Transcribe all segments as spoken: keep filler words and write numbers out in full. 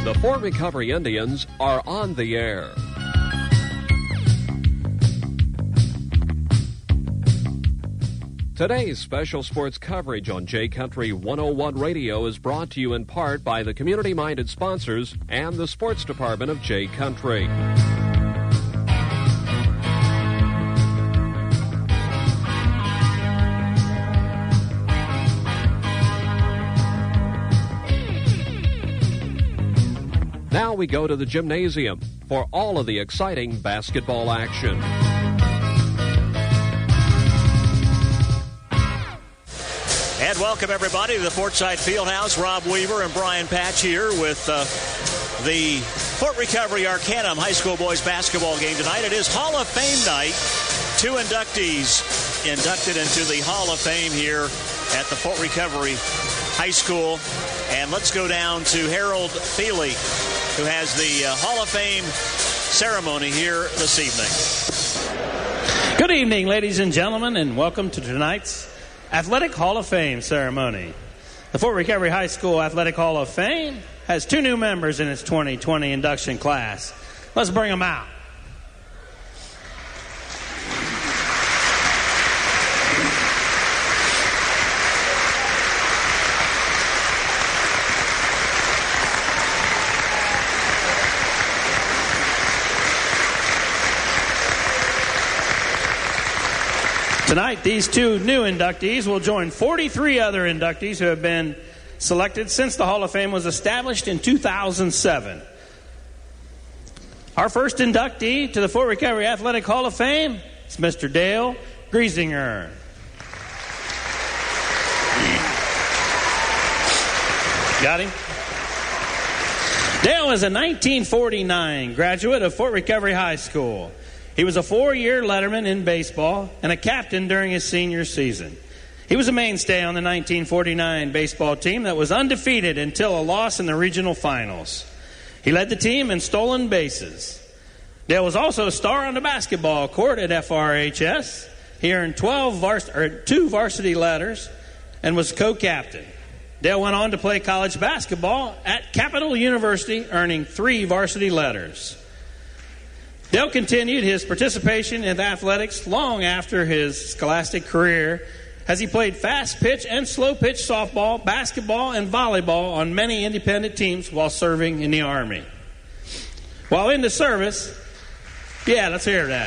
The Fort Recovery Indians are on the air. Today's special sports coverage on J Country one oh one Radio is brought to you in part by the community-minded sponsors and the sports department of J Country. Now we go to the gymnasium for all of the exciting basketball action. And welcome, everybody, to the Fortside Fieldhouse. Rob Weaver and Brian Patch here with uh, the Fort Recovery Arcanum High School boys basketball game tonight. It is Hall of Fame night. Two inductees inducted into the Hall of Fame here at the Fort Recovery High School. And let's go down to Harold Feely, who has the uh, Hall of Fame ceremony here this evening. Good evening, ladies and gentlemen, and welcome to tonight's Athletic Hall of Fame ceremony. The Fort Recovery High School Athletic Hall of Fame has two new members in its twenty twenty induction class. Let's bring them out. Tonight, these two new inductees will join forty-three other inductees who have been selected since the Hall of Fame was established in two thousand seven. Our first inductee to the Fort Recovery Athletic Hall of Fame is Mister Dale Griesinger. Got him? Dale is a nineteen forty-nine graduate of Fort Recovery High School. He was a four-year letterman in baseball and a captain during his senior season. He was a mainstay on the nineteen forty-nine baseball team that was undefeated until a loss in the regional finals. He led the team in stolen bases. Dale was also a star on the basketball court at F R H S. He earned twelve vars- or two varsity letters and was co-captain. Dale went on to play college basketball at Capital University, earning three varsity letters. Dale continued his participation in athletics long after his scholastic career, as he played fast pitch and slow pitch softball, basketball, and volleyball on many independent teams while serving in the Army. While in the service, yeah, let's hear that.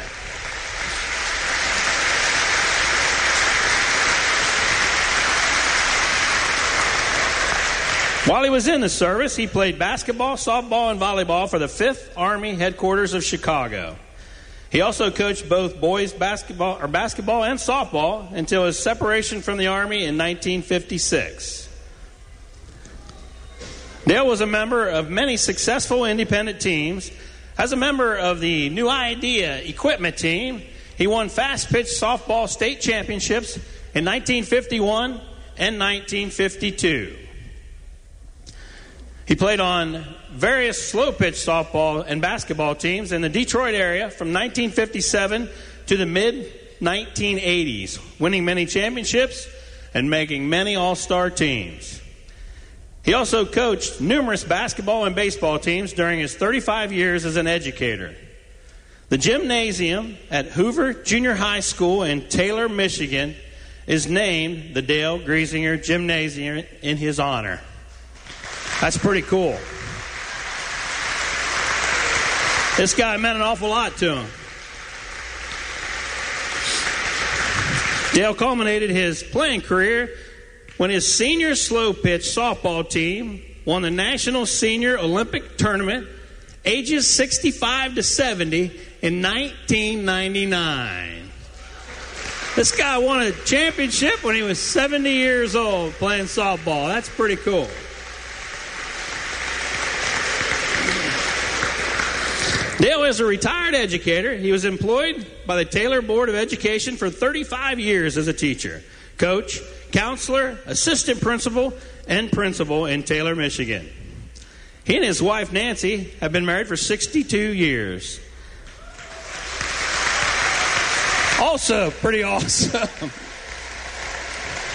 While he was in the service, he played basketball, softball, and volleyball for the fifth Army headquarters of Chicago. He also coached both boys basketball or basketball and softball until his separation from the Army in nineteen fifty-six. Dale was a member of many successful independent teams. As a member of the New Idea Equipment Team, he won fast pitch softball state championships in nineteen fifty-one and nineteen fifty-two. He played on various slow-pitch softball and basketball teams in the Detroit area from nineteen fifty-seven to the mid nineteen eighties, winning many championships and making many all-star teams. He also coached numerous basketball and baseball teams during his thirty-five years as an educator. The gymnasium at Hoover Junior High School in Taylor, Michigan, is named the Dale Griesinger Gymnasium in his honor. That's pretty cool. This guy meant an awful lot to him. Dale culminated his playing career when his senior slow pitch softball team won the National Senior Olympic Tournament ages sixty-five to seventy in nineteen ninety-nine. This guy won a championship when he was seventy years old playing softball. That's pretty cool. Dale is a retired educator. He was employed by the Taylor Board of Education for thirty-five years as a teacher, coach, counselor, assistant principal, and principal in Taylor, Michigan. He and his wife, Nancy, have been married for sixty-two years. Also pretty awesome.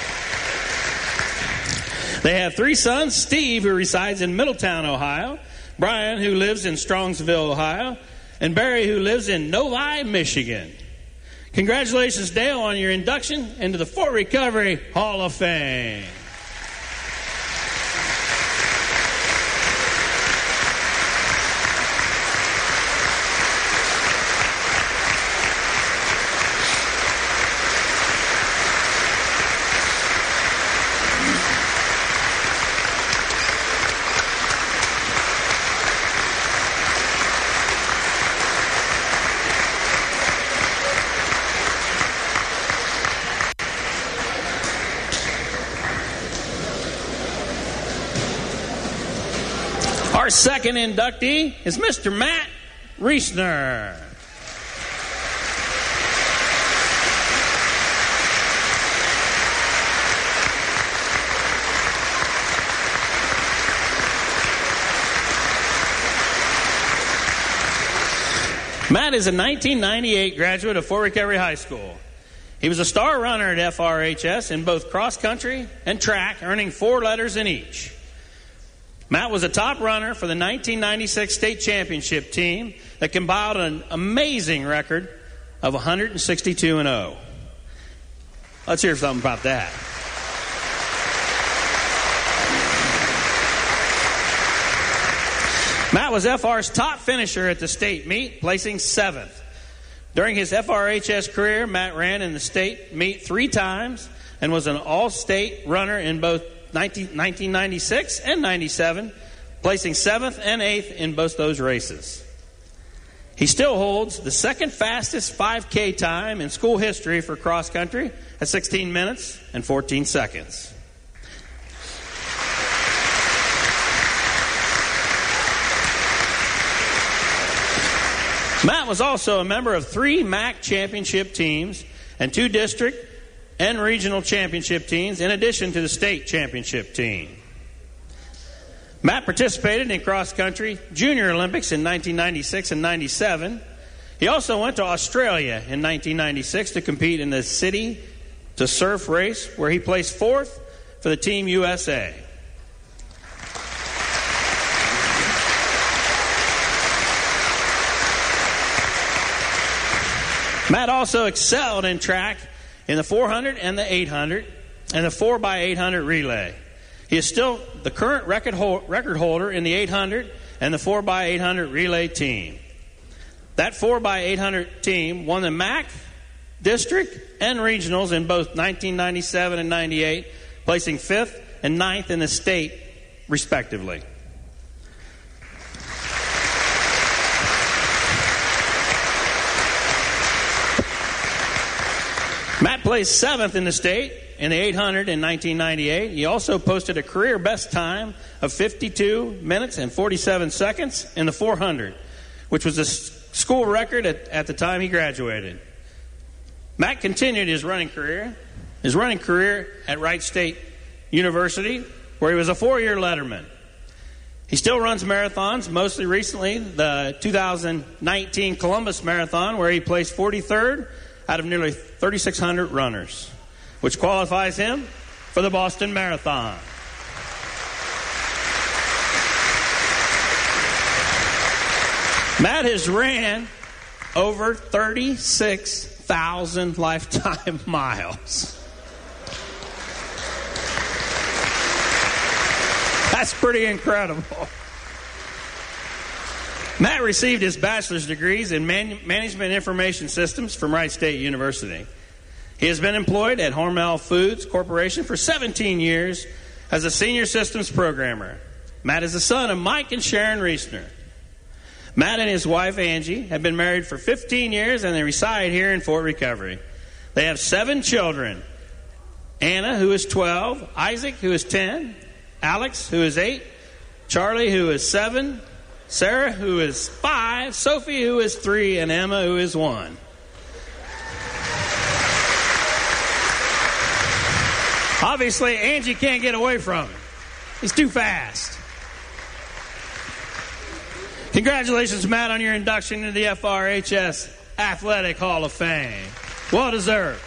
They have three sons, Steve, who resides in Middletown, Ohio, Brian, who lives in Strongsville, Ohio, and Barry, who lives in Novi, Michigan. Congratulations, Dale, on your induction into the Fort Recovery Hall of Fame. Our second inductee is Mister Matt Reesner. Matt is a nineteen ninety-eight graduate of Fort Recovery High School. He was a star runner at F R H S in both cross country and track, earning four letters in each. Matt was a top runner for the nineteen ninety-six state championship team that compiled an amazing record of one sixty-two and oh. Let's hear something about that. Matt was F R's top finisher at the state meet, placing seventh. During his F R H S career, Matt ran in the state meet three times and was an all-state runner in both nineteen ninety-six and ninety-seven, placing seventh and eighth in both those races. He still holds the second fastest five K time in school history for cross country at sixteen minutes and fourteen seconds. Matt was also a member of three M A C championship teams and two district and regional championship teams, in addition to the state championship team. Matt participated in cross-country junior Olympics in nineteen ninety-six and ninety-seven. He also went to Australia in nineteen ninety-six to compete in the city to surf race, where he placed fourth for the Team U S A. Matt also excelled in track in the four hundred and the eight hundred and the four by eight hundred relay. He is still the current record, ho- record holder in the eight hundred and the four by eight hundred relay team. That four by eight hundred team won the M A C, district, and regionals in both nineteen ninety-seven and ninety-eight, placing fifth and ninth in the state, respectively. Matt placed seventh in the state in the eight hundred in nineteen ninety-eight. He also posted a career best time of fifty-two minutes and forty-seven seconds in the four hundred, which was a school record at, at the time he graduated. Matt continued his running career, his running career at Wright State University, where he was a four-year letterman. He still runs marathons, mostly recently the two thousand nineteen Columbus Marathon, where he placed forty-third out of nearly thirty-six hundred runners, which qualifies him for the Boston Marathon. Matt has ran over thirty-six thousand lifetime miles. That's pretty incredible. Matt received his bachelor's degrees in Man- Management Information Systems from Wright State University. He has been employed at Hormel Foods Corporation for seventeen years as a senior systems programmer. Matt is the son of Mike and Sharon Reesner. Matt and his wife, Angie, have been married for fifteen years, and they reside here in Fort Recovery. They have seven children. Anna, who is twelve, Isaac, who is ten, Alex, who is eight, Charlie, who is seven, Sarah, who is five, Sophie, who is three, and Emma, who is one. Obviously, Angie can't get away from him. He's too fast. Congratulations, Matt, on your induction into the F R H S Athletic Hall of Fame. Well deserved.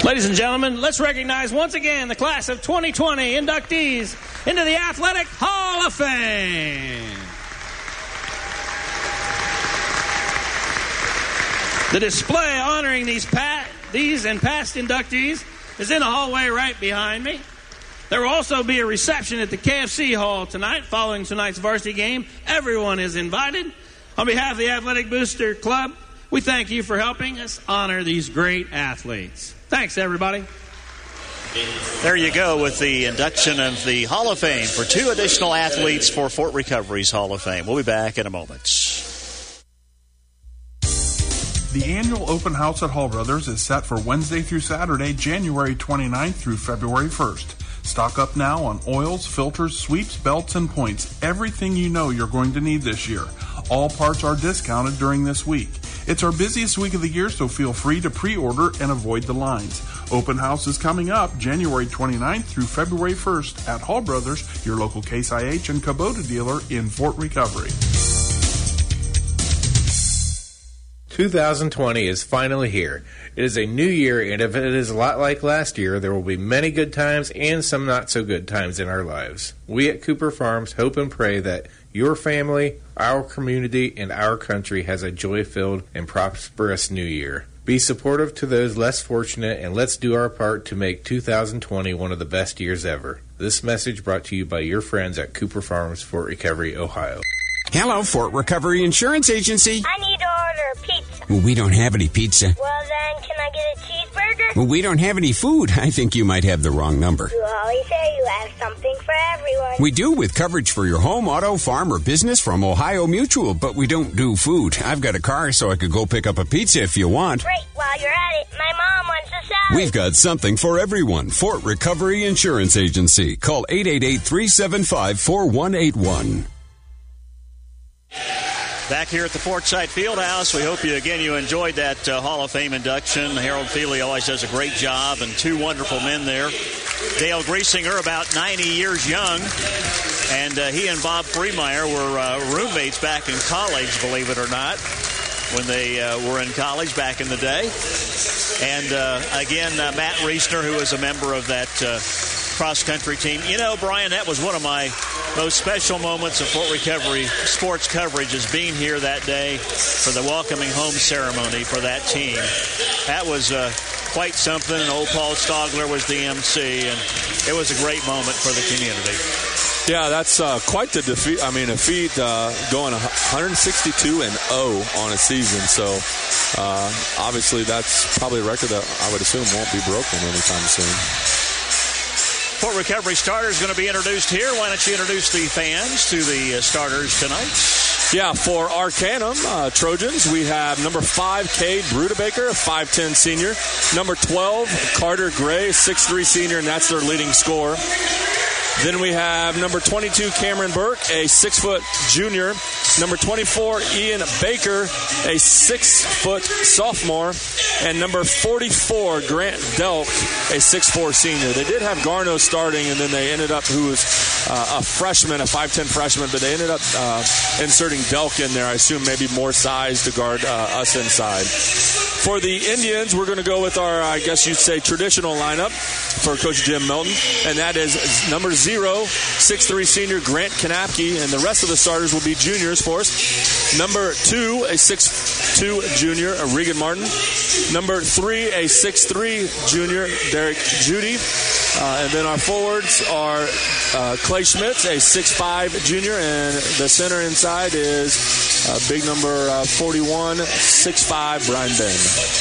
Ladies and gentlemen, let's recognize once again the class of twenty twenty inductees into the Athletic Hall of Fame. The display honoring these, pa- these and past inductees is in the hallway right behind me. There will also be a reception at the K F C Hall tonight following tonight's varsity game. Everyone is invited. On behalf of the Athletic Booster Club, we thank you for helping us honor these great athletes. Thanks, everybody. There you go with the induction of the Hall of Fame for two additional athletes for Fort Recovery's Hall of Fame. We'll be back in a moment. The annual open house at Hall Brothers is set for Wednesday through Saturday, January twenty-ninth through February first. Stock up now on oils, filters, sweeps, belts, and points. Everything you know you're going to need this year. All parts are discounted during this week. It's our busiest week of the year, so feel free to pre-order and avoid the lines. Open house is coming up January twenty-ninth through February first at Hall Brothers, your local Case I H and Kubota dealer in Fort Recovery. two thousand twenty is finally here. It is a new year, and if it is a lot like last year, there will be many good times and some not so good times in our lives. We at Cooper Farms hope and pray that your family, our community, and our country has a joy-filled and prosperous new year. Be supportive to those less fortunate, and let's do our part to make two thousand twenty one of the best years ever. This message brought to you by your friends at Cooper Farms, Fort Recovery, Ohio. Hello, Fort Recovery Insurance Agency. I need to order pizza. Well, we don't have any pizza. Well, then, can I get a cheeseburger? Well, we don't have any food. I think you might have the wrong number. You always say you have something for everyone. We do, with coverage for your home, auto, farm, or business from Ohio Mutual, but we don't do food. I've got a car, so I could go pick up a pizza if you want. Great. While you're at it, my mom wants a salad. We've got something for everyone. Fort Recovery Insurance Agency. Call eight eight eight, three seven five, four one eight one. Back here at the Fortside Fieldhouse, we hope you again you enjoyed that uh, Hall of Fame induction. Harold Feely always does a great job, and two wonderful men there. Dale Griesinger, about ninety years young, and uh, he and Bob Freemeyer were uh, roommates back in college, believe it or not, when they uh, were in college back in the day. And uh, again, uh, Matt Reesner, who was a member of that uh, cross-country team. You know, Brian, that was one of my most special moments of Fort Recovery sports coverage, is being here that day for the welcoming home ceremony for that team. That was uh, quite something, and old Paul Stogler was the M C, and it was a great moment for the community. Yeah, that's uh, quite the defeat. I mean, a feat uh, going one sixty-two and oh on a season. So, uh, obviously, that's probably a record that I would assume won't be broken anytime soon. Fort Recovery starter is going to be introduced here. Why don't you introduce the fans to the uh, starters tonight? Yeah, for Arcanum uh, Trojans, we have number five, Cade Brudebaker, a five ten senior. Number twelve, Carter Gray, six three senior, and that's their leading scorer. Then we have number twenty-two, Cameron Burke, a six-foot junior. Number twenty-four, Ian Baker, a six-foot sophomore. And number forty-four, Grant Delk, a six four senior. They did have Garno starting, and then they ended up, who was uh, a freshman, a five ten freshman, but they ended up uh, inserting Delk in there. I assume maybe more size to guard uh, us inside. For the Indians, we're going to go with our, I guess you'd say, traditional lineup for Coach Jim Milton, and that is number zero, six three senior Grant Kanapke, and the rest of the starters will be juniors for us. Number two, a six two junior, Regan Martin. Number three, a six three junior, Derek Judy. Uh, and then our forwards are uh, Clay Schmitz, a six five junior, and the center inside is uh, big number uh, forty-one, six five, Brian Bain.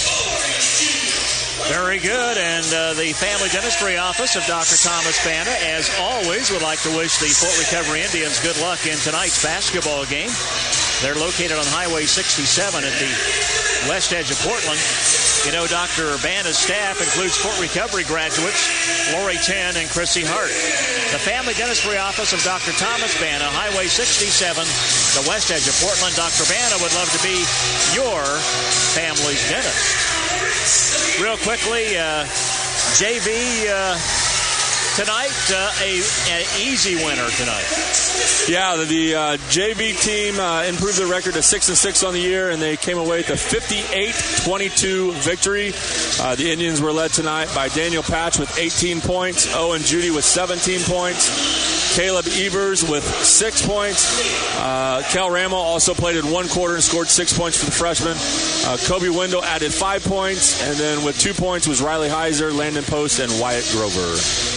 Very good. And uh, the Family Dentistry Office of Doctor Thomas Banda, as always, would like to wish the Fort Recovery Indians good luck in tonight's basketball game. They're located on Highway sixty-seven at the west edge of Portland. You know, Doctor Banda's staff includes Fort Recovery graduates Lori Ten and Chrissy Hart. The Family Dentistry Office of Doctor Thomas Banda, Highway sixty-seven, the west edge of Portland. Doctor Banda would love to be your family's dentist. Real quickly, uh, J V uh, tonight, uh, a, an easy winner tonight. Yeah, the, the uh, J V team uh, improved their record to six and six on the year, and they came away with a fifty-eight twenty-two victory. Uh, the Indians were led tonight by Daniel Patch with eighteen points, Owen Judy with seventeen points, Caleb Evers with six points. Uh, Kel Rammel also played in one quarter and scored six points for the freshman. Uh, Kobe Wendell added five points, and then with two points was Riley Heiser, Landon Post, and Wyatt Grover.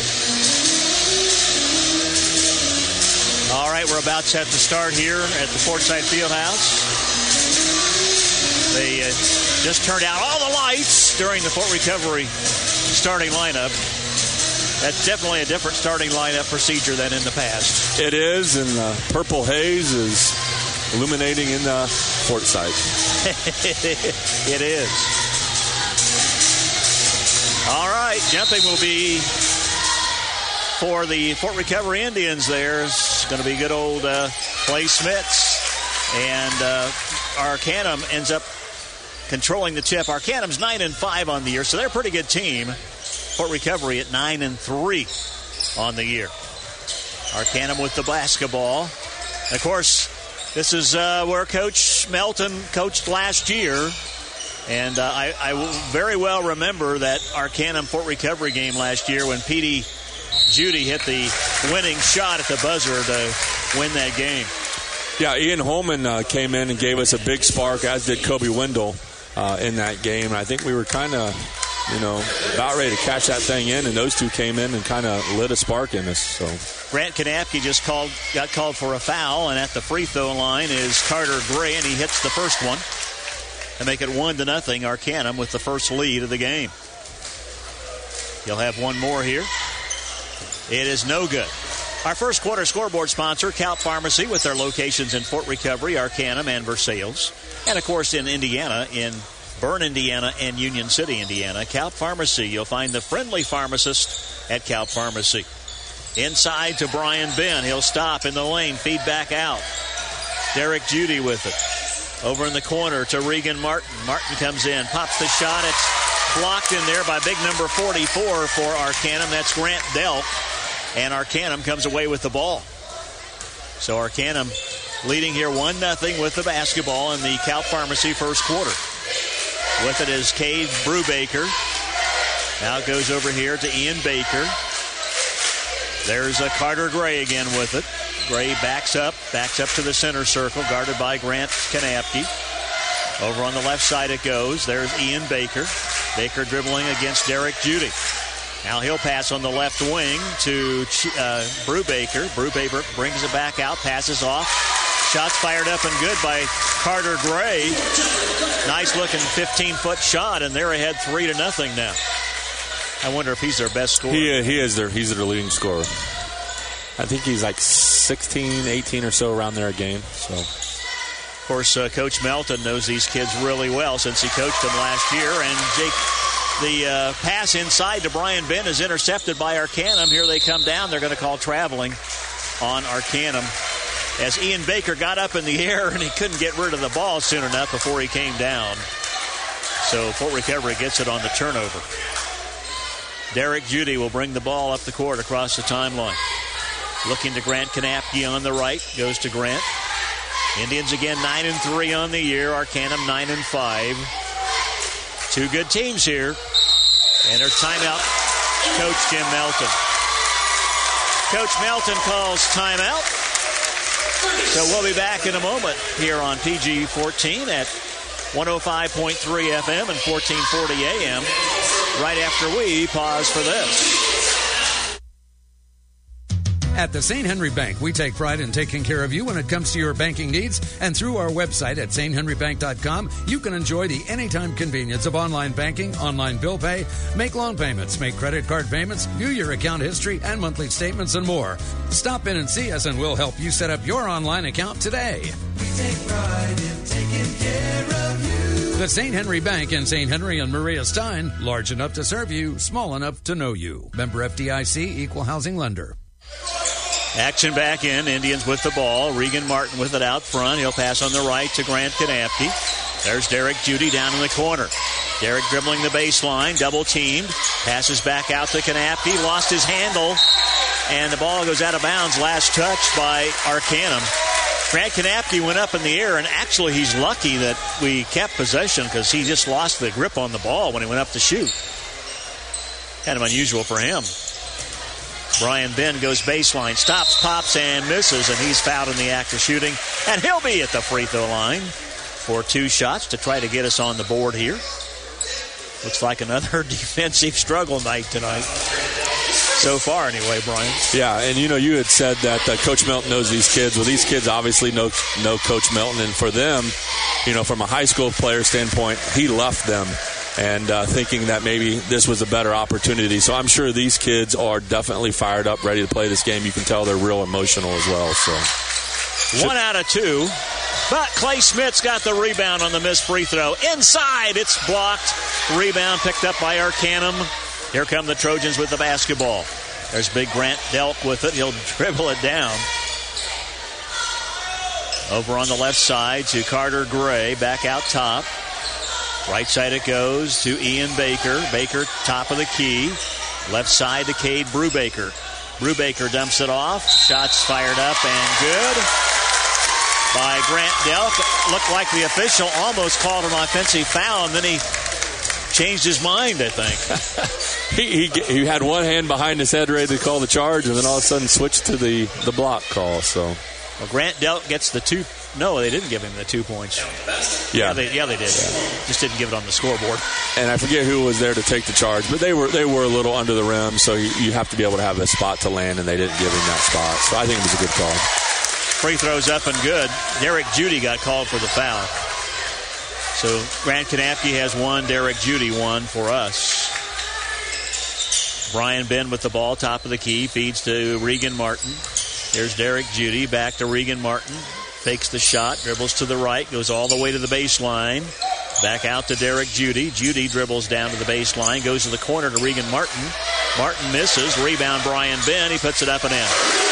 All right, we're about set to start here at the Forsyth Fieldhouse. They uh, just turned out all the lights during the Fort Recovery starting lineup. That's definitely a different starting lineup procedure than in the past. It is, and the purple haze is illuminating in the Forsyth. It is. All right, jumping will be for the Fort Recovery Indians. There's going to be good old uh, Clay Smits, and uh, Arcanum ends up controlling the tip. Arcanum's nine and five on the year, so they're a pretty good team. Fort Recovery at nine and three on the year. Arcanum with the basketball. Of course, this is uh, where Coach Melton coached last year. And uh, I, I very well remember that Arcanum Fort Recovery game last year when Petey Judy hit the winning shot at the buzzer to win that game. Yeah, Ian Holman uh, came in and gave us a big spark, as did Kobe Wendell uh, in that game. And I think we were kind of, you know, about ready to catch that thing in, and those two came in and kind of lit a spark in us. So Grant Kanapke just called, got called for a foul, and at the free throw line is Carter Gray, and he hits the first one to make it one to nothing. Arcanum with the first lead of the game. You'll have one more here. It is no good. Our first quarter scoreboard sponsor, Calp Pharmacy, with their locations in Fort Recovery, Arcanum, and Versailles, and of course in Indiana, in Bern, Indiana, and Union City, Indiana. Calp Pharmacy. You'll find the friendly pharmacist at Calp Pharmacy. Inside to Brian Ben. He'll stop in the lane. Feed back out. Derek Judy with it. Over in the corner to Regan Martin. Martin comes in. Pops the shot. It's blocked in there by big number forty-four for Arcanum. That's Grant Delk. And Arcanum comes away with the ball. So Arcanum leading here one nothing with the basketball in the Calp Pharmacy first quarter. With it is Cade Brubaker. Now it goes over here to Ian Baker. There's a Carter Gray again with it. Gray backs up, backs up to the center circle, guarded by Grant Kanapke. Over on the left side it goes. There's Ian Baker. Baker dribbling against Derek Judy. Now he'll pass on the left wing to uh, Brubaker. Brubaker brings it back out, passes off. Shots fired up and good by Carter Gray. Nice looking fifteen-foot shot, and they're ahead three to nothing now. I wonder if he's their best scorer. He, uh, he is their he's their leading scorer. I think he's like sixteen, eighteen or so around there a game. So, of course, uh, Coach Melton knows these kids really well since he coached them last year. And Jake, the uh, pass inside to Brian Ben is intercepted by Arcanum. Here they come down. They're going to call traveling on Arcanum, as Ian Baker got up in the air and he couldn't get rid of the ball soon enough before he came down. So Fort Recovery gets it on the turnover. Derek Judy will bring the ball up the court across the timeline. Looking to Grant Kanapke on the right. Goes to Grant. Indians again nine and three on the year. Arcanum nine and five. Two good teams here. And there's timeout. Coach Jim Melton. Coach Melton calls timeout. So we'll be back in a moment here on P G fourteen at one oh five point three F M and fourteen forty A M right after we pause for this. At the Saint Henry Bank, we take pride in taking care of you when it comes to your banking needs. And through our website at saint henry bank dot com, you can enjoy the anytime convenience of online banking, online bill pay, make loan payments, make credit card payments, view your account history and monthly statements, and more. Stop in and see us, and we'll help you set up your online account today. We take pride in taking care of you. The Saint Henry Bank in Saint Henry and Maria Stein, large enough to serve you, small enough to know you. Member F D I C, Equal Housing Lender. Action back in. Indians with the ball. Regan Martin with it out front. He'll pass on the right to Grant Kanapke. There's Derek Judy down in the corner. Derek dribbling the baseline. Double teamed. Passes back out to Kanapke. Lost his handle. and the ball goes out of bounds. Last touch by Arcanum. Grant Kanapke went up in the air, and actually he's lucky that we kept possession because he just lost the grip on the ball when he went up to shoot. Kind of unusual for him. Brian Benn goes baseline, stops, pops, and misses, and he's fouled in the act of shooting. And he'll be at the free throw line for two shots to try to get us on the board here. Looks like another defensive struggle night tonight. So far, anyway, Brian. Yeah, and you know, you had said that uh, Coach Melton knows these kids. Well, these kids obviously know, know Coach Melton, and for them, you know, from a high school player standpoint, he left them and uh, thinking that maybe this was a better opportunity. So I'm sure these kids are definitely fired up, ready to play this game. You can tell they're real emotional as well. So one out of two, but Clay Smith's got the rebound on the missed free throw. Inside, it's blocked. Rebound picked up by Arcanum. Here come the Trojans with the basketball. There's big Grant Delk with it. He'll dribble it down. Over on the left side to Carter Gray, back out top. Right side it goes to Ian Baker. Baker, top of the key. Left side to Cade Brubaker. Brubaker dumps it off. Shots fired up and good by Grant Delk. Looked like the official almost called an offensive foul, and then he changed his mind, I think. he, he he had one hand behind his head ready to call the charge, and then all of a sudden switched to the, the block call. So, well, Grant Delk gets the two. No, they didn't give him the two points. Yeah, yeah, they, yeah, they did. Yeah. Just didn't give it on the scoreboard. And I forget who was there to take the charge, but they were they were a little under the rim, so you, you have to be able to have a spot to land, and they didn't give him that spot. So I think it was a good call. Free throws up and good. Derek Judy got called for the foul. So Grant Kanapke has one, Derek Judy one for us. Brian Benn with the ball, top of the key, feeds to Regan Martin. There's Derek Judy, back to Regan Martin. Fakes the shot, dribbles to the right, goes all the way to the baseline. Back out to Derek Judy. Judy dribbles down to the baseline, goes to the corner to Regan Martin. Martin misses, rebound Brian Benn, he puts it up and in.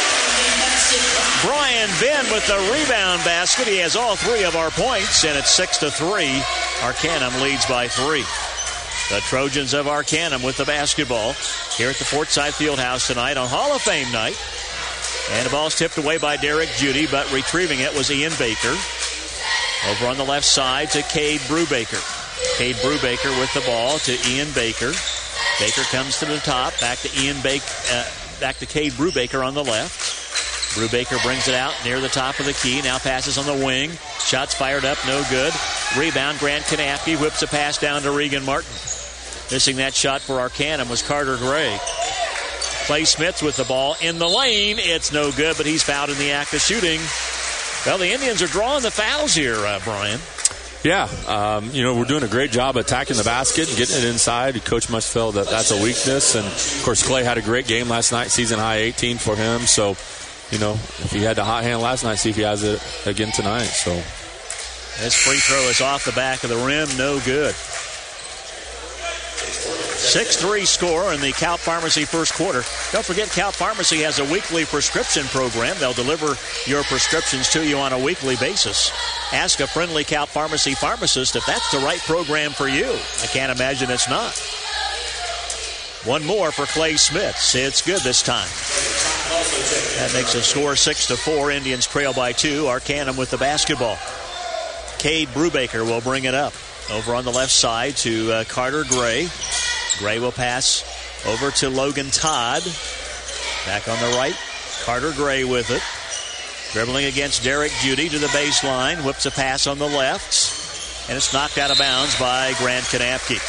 Brian Benn with the rebound basket. He has all three of our points, and it's six to three. Arcanum leads by three. The Trojans of Arcanum with the basketball here at the Fortside Fieldhouse tonight on Hall of Fame night. And the ball's tipped away by Derek Judy, but retrieving it was Ian Baker. Over on the left side to Cade Brubaker. Cade Brubaker with the ball to Ian Baker. Baker comes to the top, back to Ian Baker, uh, back to Cade Brubaker on the left. Brubaker brings it out near the top of the key. Now passes on the wing. Shots fired up, no good. Rebound, Grant Kanapke whips a pass down to Regan Martin. Missing that shot for Arcanum was Carter Gray. Clay Smith with the ball in the lane. It's no good, but he's fouled in the act of shooting. Well, the Indians are drawing the fouls here, uh, Brian. Yeah, um, you know, we're doing a great job attacking the basket and getting it inside. Coach must feel that that's a weakness. And, of course, Clay had a great game last night, season high eighteen for him. So, you know, if he had the hot hand last night, see if he has it again tonight. So this free throw is off the back of the rim, no good. six three score in the Calp Pharmacy first quarter. Don't forget, Calp Pharmacy has a weekly prescription program. They'll deliver your prescriptions to you on a weekly basis. Ask a friendly Calp Pharmacy pharmacist if that's the right program for you. I can't imagine it's not. One more for Clay Smith. It's good this time. That makes a score six to four. Indians trail by two. Arcanum with the basketball. Cade Brubaker will bring it up. Over on the left side to uh, Carter Gray. Gray will pass over to Logan Todd. Back on the right. Carter Gray with it. Dribbling against Derek Judy to the baseline. Whips a pass on the left. And it's knocked out of bounds by Grant Kanapke.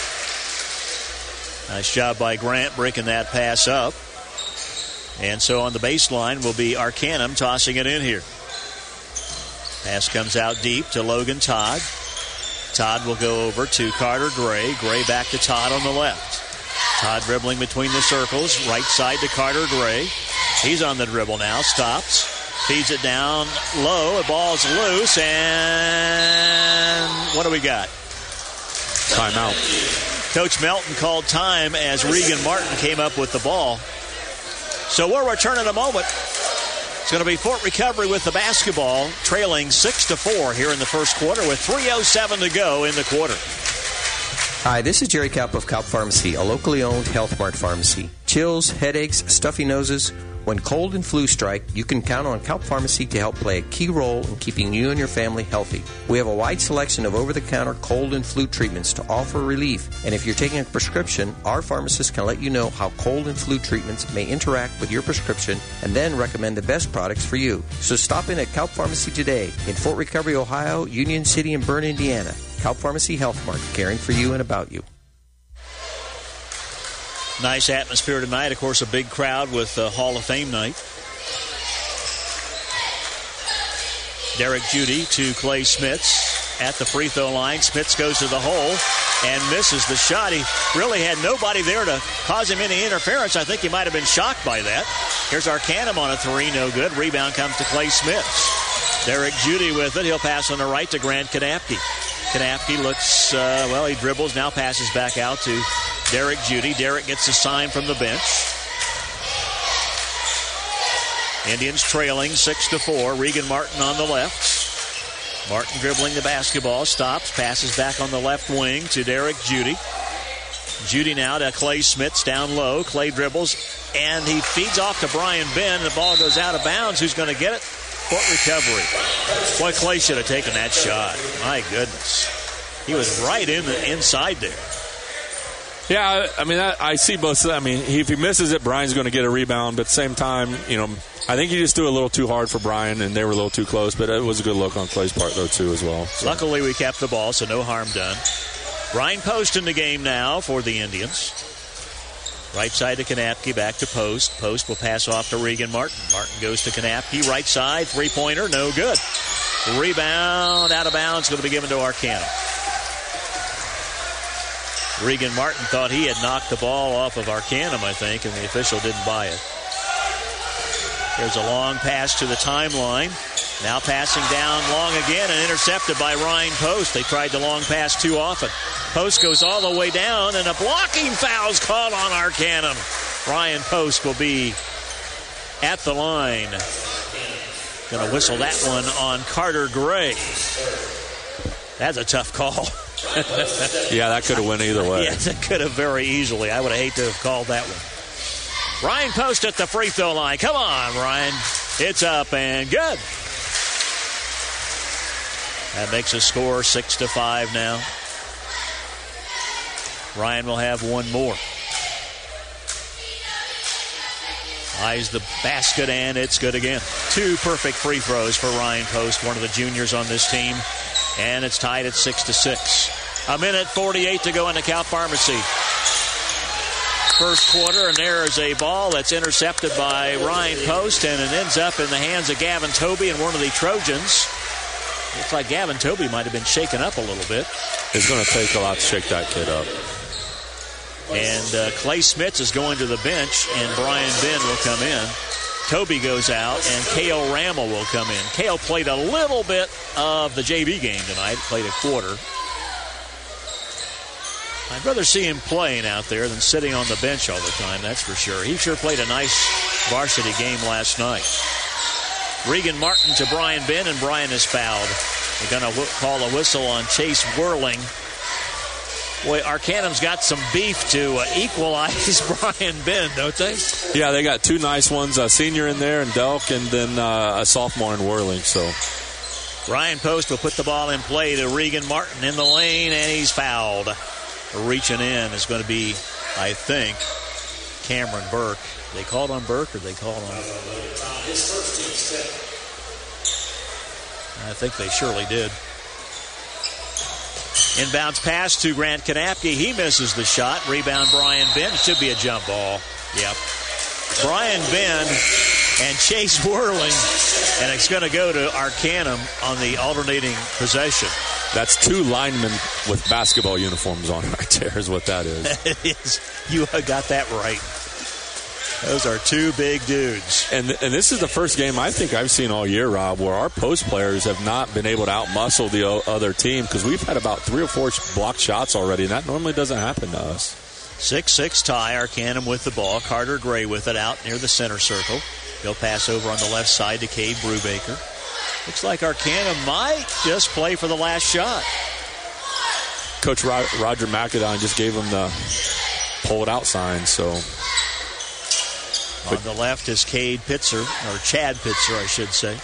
Nice job by Grant breaking that pass up. And so on the baseline will be Arcanum tossing it in here. Pass comes out deep to Logan Todd. Todd will go over to Carter Gray. Gray back to Todd on the left. Todd dribbling between the circles. Right side to Carter Gray. He's on the dribble now. Stops. Feeds it down low. The ball's loose. And what do we got? Timeout. Coach Melton called time as Regan Martin came up with the ball. So we'll return in a moment. It's going to be Fort Recovery with the basketball, trailing six to four here in the first quarter with three oh seven to go in the quarter. Hi, this is Jerry Kaup of Kaup Pharmacy, a locally owned Health Mart pharmacy. Check chills, headaches, stuffy noses. When cold and flu strike, you can count on Kalp Pharmacy to help play a key role in keeping you and your family healthy. We have a wide selection of over-the-counter cold and flu treatments to offer relief. And if you're taking a prescription, our pharmacist can let you know how cold and flu treatments may interact with your prescription and then recommend the best products for you. So stop in at Kalp Pharmacy today in Fort Recovery, Ohio, Union City, and Bern, Indiana. Kalp Pharmacy Health Mart, caring for you and about you. Nice atmosphere tonight. Of course, a big crowd with uh, Hall of Fame night. Derek Judy to Clay Smits at the free throw line. Smits goes to the hole and misses the shot. He really had nobody there to cause him any interference. I think he might have been shocked by that. Here's Arcanum on a three. No good. Rebound comes to Clay Smits. Derek Judy with it. He'll pass on the right to Grant Kanapke. Kanapke looks, uh, well, he dribbles, now passes back out to Derek Judy. Derek gets a sign from the bench. Indians trailing six to four. Regan Martin on the left. Martin dribbling the basketball, stops, passes back on the left wing to Derek Judy. Judy now to Clay Smits down low. Clay dribbles, and he feeds off to Brian Ben. The ball goes out of bounds. Who's going to get it? Fort Recovery. Boy, Clay should have taken that shot. My goodness. He was right in the inside there. Yeah, I mean, I, I see both. I mean, he, if he misses it, Brian's going to get a rebound. But at the same time, you know, I think he just threw a little too hard for Brian, and they were a little too close. But it was a good look on Clay's part, though, too, as well. So. Luckily, we kept the ball, so no harm done. Ryan Post in the game now for the Indians. Right side to Kanapke, back to Post. Post will pass off to Regan Martin. Martin goes to Kanapke, right side, three-pointer, no good. Rebound, out of bounds, going to be given to Arcanum. Regan Martin thought he had knocked the ball off of Arcanum, I think, and the official didn't buy it. There's a long pass to the timeline. Now passing down long again and intercepted by Ryan Post. They tried the long pass too often. Post goes all the way down, and a blocking foul's called on Arcanum. Ryan Post will be at the line. Going to whistle that one on Carter Gray. That's a tough call. Yeah, that could have went either way. Yes, it could have very easily. I would have hated to have called that one. Ryan Post at the free throw line. Come on, Ryan. It's up and good. That makes a score six to five now. Ryan will have one more. Eyes the basket, and it's good again. Two perfect free throws for Ryan Post, one of the juniors on this team. And it's tied at six to six. A minute forty-eight to go in the Kalp Pharmacy first quarter, and there is a ball that's intercepted by Ryan Post, and it ends up in the hands of Gavin Toby and one of the Trojans. Looks like Gavin Toby might have been shaken up a little bit. It's going to take a lot to shake that kid up. And uh, Clay Smits is going to the bench, and Brian Ben will come in. Toby goes out, and Cale Rammel will come in. Cale played a little bit of the J V game tonight, played a quarter. I'd rather see him playing out there than sitting on the bench all the time, that's for sure. He sure played a nice varsity game last night. Regan Martin to Brian Ben, and Brian is fouled. They're going to w- call a whistle on Chase Whirling. Boy, Arcanum's got some beef to uh, equalize Brian Ben, don't they? Yeah, they got two nice ones, a senior in there and Delk, and then uh, a sophomore in Whirling. So Ryan Post will put the ball in play to Regan Martin in the lane, and he's fouled. Reaching in is going to be, I think, Cameron Burke. They called on Burke, or they called on... I think they surely did. Inbounds pass to Grant Kanapke. He misses the shot. Rebound Brian Ben. It should be a jump ball. Yep. Brian Ben and Chase Whirling. And it's going to go to Arcanum on the alternating possession. That's two linemen with basketball uniforms on right there is what that is. It is. You got that right. Those are two big dudes. And and this is the first game I think I've seen all year, Rob, where our post players have not been able to outmuscle the o- other team because we've had about three or four blocked shots already, and that normally doesn't happen to us. six six tie, Arcanum with the ball. Carter Gray with it out near the center circle. He'll pass over on the left side to Cade Brubaker. Looks like Arcanum might just play for the last shot. Coach Ro- Roger McAdine just gave him the pull it out sign, so... On the left is Cade Pitzer, or Chad Pitzer, I should say.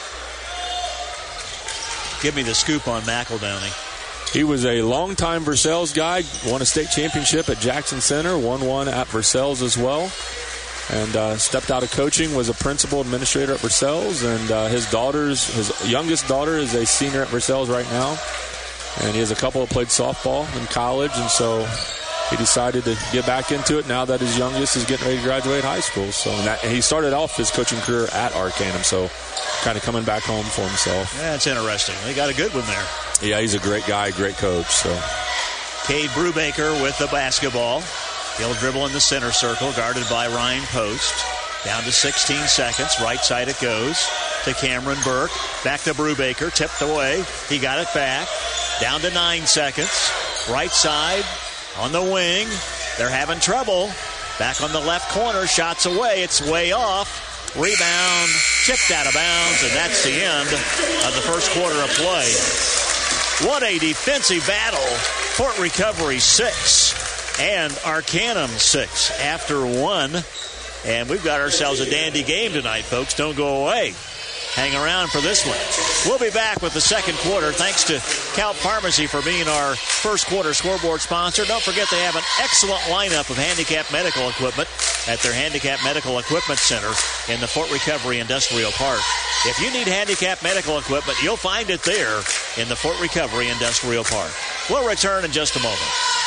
Give me the scoop on McEldowney. He was a longtime Versailles guy, won a state championship at Jackson Center, won one at Versailles as well, and uh, stepped out of coaching, was a principal administrator at Versailles, and uh, his daughter's, his youngest daughter is a senior at Versailles right now, and he has a couple that played softball in college, and so he decided to get back into it now that his youngest is getting ready to graduate high school. So and that, and he started off his coaching career at Arcanum, so kind of coming back home for himself. That's interesting. They got a good one there. Yeah, he's a great guy, great coach. So, Cade Brubaker with the basketball. He'll dribble in the center circle, guarded by Ryan Post. Down to sixteen seconds. Right side it goes to Cameron Burke. Back to Brubaker. Tipped away. He got it back. Down to nine seconds. Right side on the wing. They're having trouble. Back on the left corner. Shots away. It's way off. Rebound. Tipped out of bounds. And that's the end of the first quarter of play. What a defensive battle. Fort Recovery six and Arcanum six after one. And we've got ourselves a dandy game tonight, folks. Don't go away. Hang around for this one. We'll be back with the second quarter. Thanks to Calp Pharmacy for being our first quarter scoreboard sponsor. Don't forget they have an excellent lineup of handicap medical equipment at their Handicap Medical Equipment Center in the Fort Recovery Industrial Park. If you need handicap medical equipment, you'll find it there in the Fort Recovery Industrial Park. We'll return in just a moment.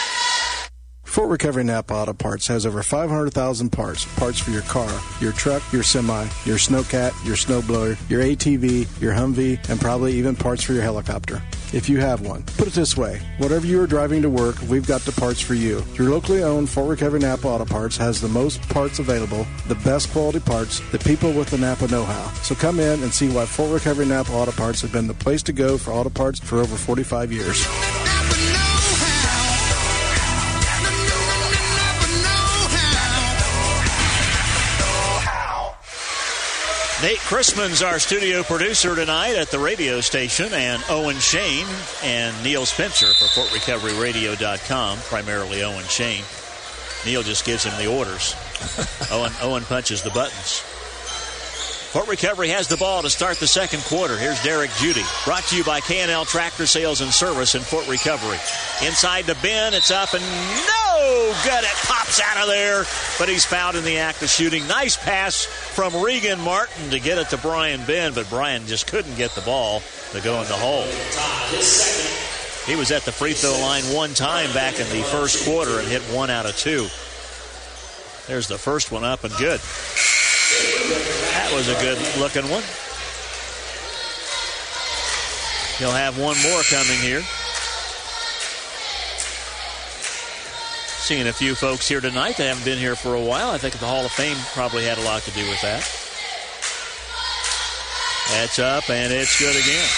Fort Recovery Napa Auto Parts has over five hundred thousand parts. Parts for your car, your truck, your semi, your snowcat, your snowblower, your A T V, your Humvee, and probably even parts for your helicopter, if you have one. Put it this way, whatever you are driving to work, we've got the parts for you. Your locally owned Fort Recovery Napa Auto Parts has the most parts available, the best quality parts, the people with the Napa know-how. So come in and see why Fort Recovery Napa Auto Parts have been the place to go for auto parts for over forty-five years. Nate Chrisman's our studio producer tonight at the radio station, and Owen Shane and Neil Spencer for Fort Recovery Radio dot com, primarily Owen Shane. Neil just gives him the orders. Owen, Owen punches the buttons. Fort Recovery has the ball to start the second quarter. Here's Derek Judy, brought to you by K and L Tractor Sales and Service in Fort Recovery. Inside the bin, it's up and no good. It pops out of there, but he's fouled in the act of shooting. Nice pass from Regan Martin to get it to Brian Ben, but Brian just couldn't get the ball to go in the hole. He was at the free throw line one time back in the first quarter and hit one out of two. There's the first one up and good. That was a good-looking one. He'll have one more coming here. Seeing a few folks here tonight that haven't been here for a while. I think the Hall of Fame probably had a lot to do with that. That's up, and it's good again.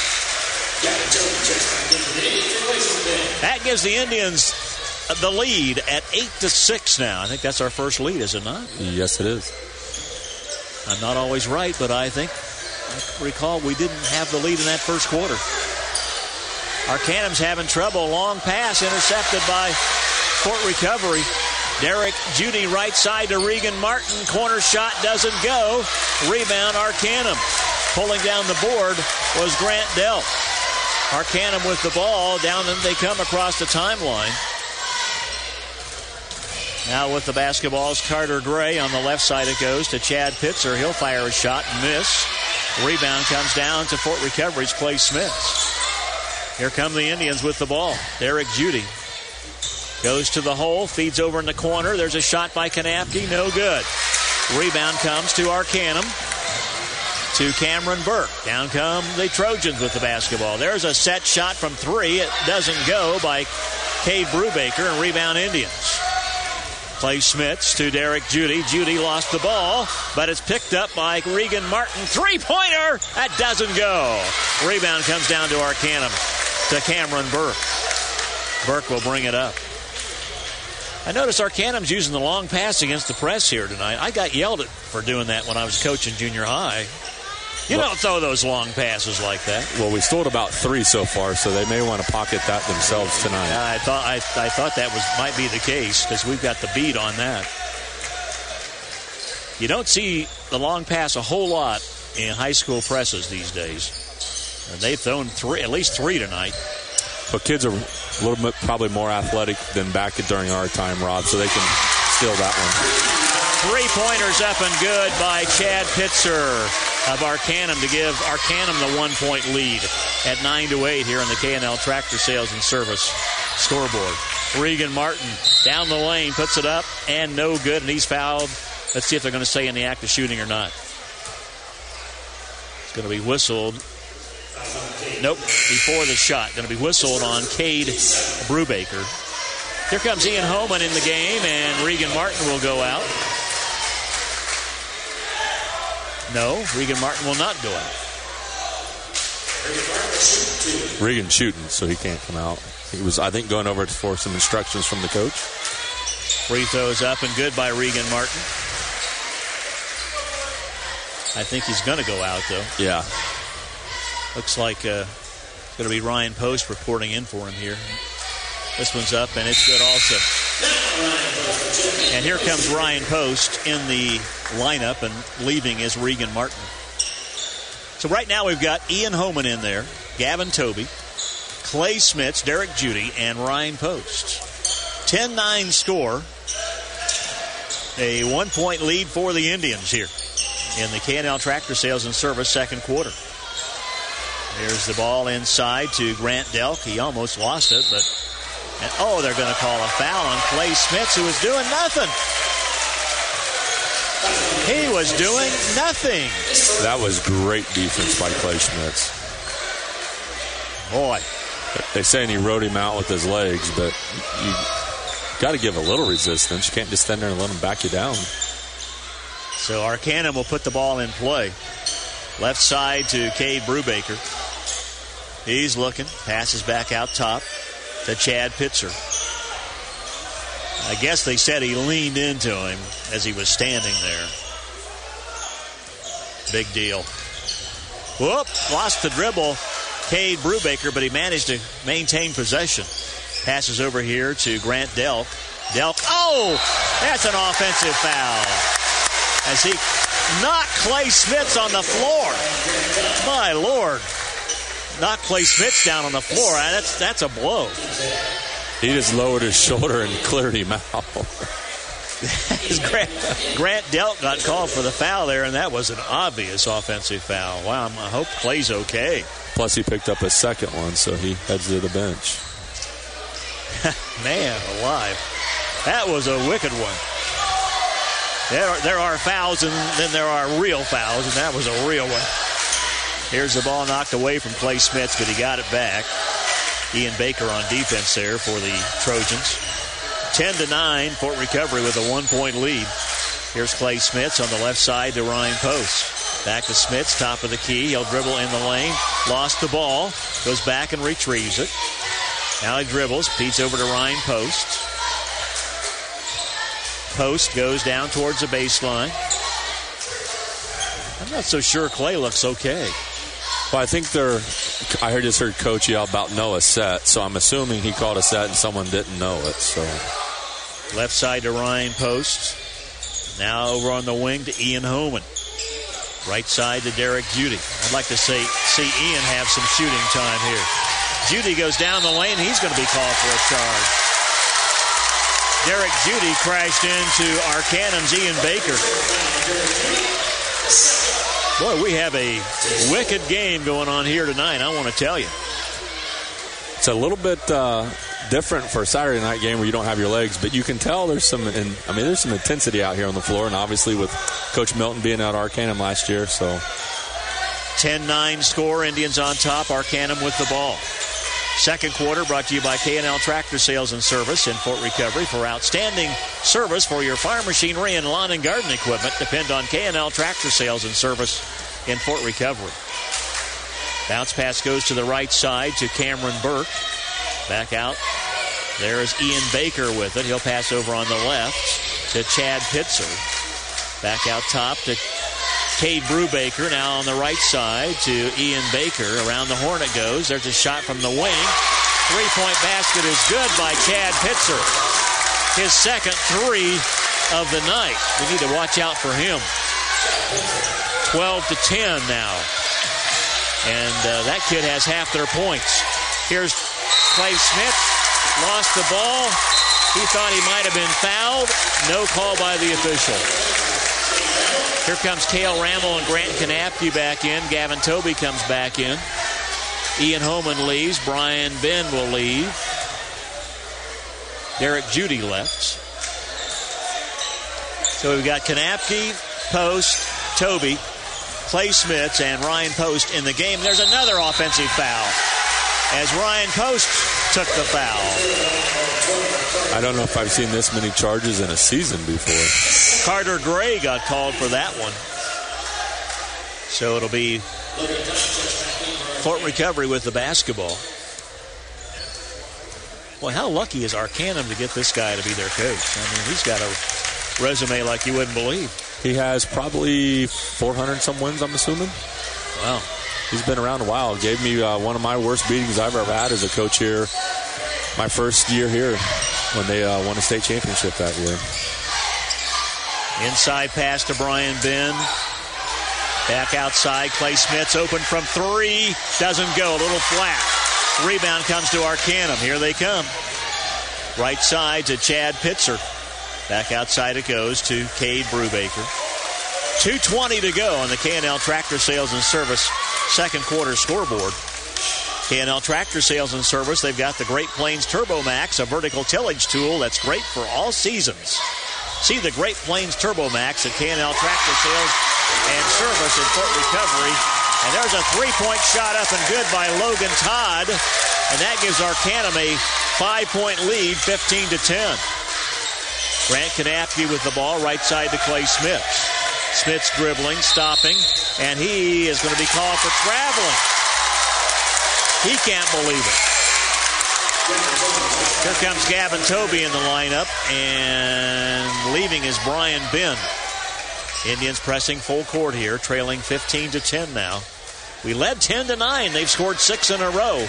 That gives the Indians the lead at eight to six now. I think that's our first lead, is it not? Yes, it is. I'm not always right, but I think I recall we didn't have the lead in that first quarter. Arcanum's having trouble. Long pass intercepted by Fort Recovery. Derek Judy right side to Regan Martin. Corner shot doesn't go. Rebound Arcanum. Pulling down the board was Grant Delp. Arcanum with the ball. Down and they come across the timeline. Now with the basketball is Carter Gray. On the left side it goes to Chad Pitzer. He'll fire a shot and miss. Rebound comes down to Fort Recovery's Clay Smith. Here come the Indians with the ball. Derek Judy goes to the hole, feeds over in the corner. There's a shot by Kanapke, no good. Rebound comes to Arcanum, to Cameron Burke. Down come the Trojans with the basketball. There's a set shot from three. It doesn't go by Cade Brubaker, and rebound Indians. Clay Smits to Derek Judy. Judy lost the ball, but it's picked up by Regan Martin. Three-pointer! That doesn't go. Rebound comes down to Arcanum, to Cameron Burke. Burke will bring it up. I notice Arcanum's using the long pass against the press here tonight. I got yelled at for doing that when I was coaching junior high. You well, don't throw those long passes like that. Well, we scored about three so far, so they may want to pocket that themselves tonight. I thought I, I thought that was might be the case because we've got the beat on that. You don't see the long pass a whole lot in high school presses these days. And they've thrown three, at least three tonight. But kids are a little bit probably more athletic than back during our time, Rob, so they can steal that one. Three-pointers up and good by Chad Pitzer of Arcanum to give Arcanum the one-point lead at nine to eight here on the K and L Tractor Sales and Service scoreboard. Regan Martin down the lane, puts it up, and no good, and he's fouled. Let's see if they're going to stay in the act of shooting or not. It's going to be whistled. Nope, before the shot. Going to be whistled on Cade Brubaker. Here comes Ian Homan in the game, and Regan Martin will go out. No, Regan Martin will not go out. Regan shooting, so he can't come out. He was, I think, going over for some instructions from the coach. Free throws up and good by Regan Martin. I think he's going to go out, though. Yeah. Looks like uh, it's going to be Ryan Post reporting in for him here. This one's up, and it's good also. And here comes Ryan Post in the lineup, and leaving is Regan Martin. So right now we've got Ian Homan in there, Gavin Toby, Clay Smits, Derek Judy, and Ryan Post. ten nine score. A one-point lead for the Indians here in the K and L Tractor Sales and Service second quarter. There's the ball inside to Grant Delk. He almost lost it, but... And, oh, they're going to call a foul on Clay Smits, who was doing nothing. He was doing nothing. That was great defense by Clay Smits. Boy. They're saying he rode him out with his legs, but you got to give a little resistance. You can't just stand there and let him back you down. So Arcanum will put the ball in play. Left side to Cade Brubaker. He's looking. Passes back out top to Chad Pitzer. I guess they said he leaned into him as he was standing there. Big deal. Whoop, lost the dribble, Cade Brubaker, but he managed to maintain possession. Passes over here to Grant Delk. Delk, oh, that's an offensive foul. As he knocked Clay Smits on the floor. My Lord. Knocked Clay Smits down on the floor. That's, that's a blow. He just lowered his shoulder and cleared him out. Grant, Grant Delk got called for the foul there, and that was an obvious offensive foul. Wow, I hope Clay's okay. Plus, he picked up a second one, so he heads to the bench. Man alive. That was a wicked one. There are, there are fouls, and then there are real fouls, and that was a real one. Here's the ball knocked away from Clay Smits, but he got it back. Ian Baker on defense there for the Trojans. ten to nine, Fort Recovery with a one-point lead. Here's Clay Smits on the left side to Ryan Post. Back to Smits, top of the key. He'll dribble in the lane. Lost the ball. Goes back and retrieves it. Now he dribbles. Peeks over to Ryan Post. Post goes down towards the baseline. I'm not so sure Clay looks okay. Well, I think they're, I heard just heard Coach yell about Noah set, so I'm assuming he called a set and someone didn't know it. So left side to Ryan Post. Now over on the wing to Ian Homan. Right side to Derek Judy. I'd like to say, see Ian have some shooting time here. Judy goes down the lane. He's going to be called for a charge. Derek Judy crashed into Arcanum's Ian Baker. Boy, we have a wicked game going on here tonight, I want to tell you. It's a little bit uh, different for a Saturday night game where you don't have your legs, but you can tell there's some, in, I mean, there's some intensity out here on the floor, and obviously with Coach Milton being out at Arcanum last year, so. ten nine score, Indians on top, Arcanum with the ball. Second quarter brought to you by K and L Tractor Sales and Service in Fort Recovery. For outstanding service for your farm machinery and lawn and garden equipment, depend on K and L Tractor Sales and Service in Fort Recovery. Bounce pass goes to the right side to Cameron Burke. Back out. There is Ian Baker with it. He'll pass over on the left to Chad Pitzer. Back out top to Cade Brubaker. Now on the right side to Ian Baker. Around the horn it goes. There's a shot from the wing. Three-point basket is good by Chad Pitzer. His second three of the night. We need to watch out for him. twelve to ten now. And uh, that kid has half their points. Here's Clay Smith. Lost the ball. He thought he might have been fouled. No call by the official. Here comes Cale Ramel and Grant Canapke back in. Gavin Toby comes back in. Ian Homan leaves. Brian Ben will leave. Derek Judy left. So we've got Canapke, Post, Toby, Clay Smith, and Ryan Post in the game. There's another offensive foul as Ryan Post took the foul. I don't know if I've seen this many charges in a season before. Carter Gray got called for that one. So it'll be Fort Recovery with the basketball. Boy, how lucky is Arcanum to get this guy to be their coach? I mean, he's got a resume like you wouldn't believe. He has probably four hundred some wins, I'm assuming. Wow. He's been around a while. Gave me uh, one of my worst beatings I've ever had as a coach here. My first year here when they uh, won a state championship that year. Inside pass to Brian Ben. Back outside. Clay Smith's open from three. Doesn't go. A little flat. Rebound comes to Arcanum. Here they come. Right side to Chad Pitzer. Back outside it goes to Cade Brubaker. two twenty to go on the K and L Tractor Sales and Service second quarter scoreboard. K and L Tractor Sales and Service, they've got the Great Plains Turbo Max, a vertical tillage tool that's great for all seasons. See the Great Plains Turbo Max at K and L Tractor Sales and Service in Fort Recovery. And there's a three-point shot up and good by Logan Todd. And that gives Arcanum a five-point lead, fifteen to ten. Grant Canapke with the ball, right side to Clay Smith. Smith's dribbling, stopping, and he is going to be called for traveling. He can't believe it. Here comes Gavin Toby in the lineup, and leaving is Brian Ben. Indians pressing full court here, trailing fifteen to ten now. We led ten to nine. They've scored six in a row.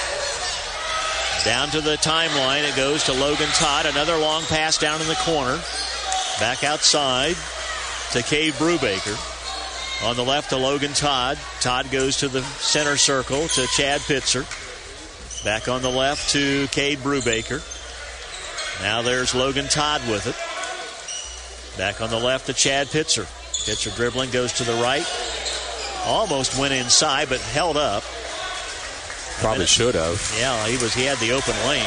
Down to the timeline, it goes to Logan Todd. Another long pass down in the corner. Back outside to Cade Brubaker. On the left to Logan Todd. Todd goes to the center circle to Chad Pitzer. Back on the left to Cade Brubaker. Now there's Logan Todd with it. Back on the left to Chad Pitzer. Pitzer dribbling, goes to the right. Almost went inside, but held up. Probably should have. Yeah, he was. He had the open lane.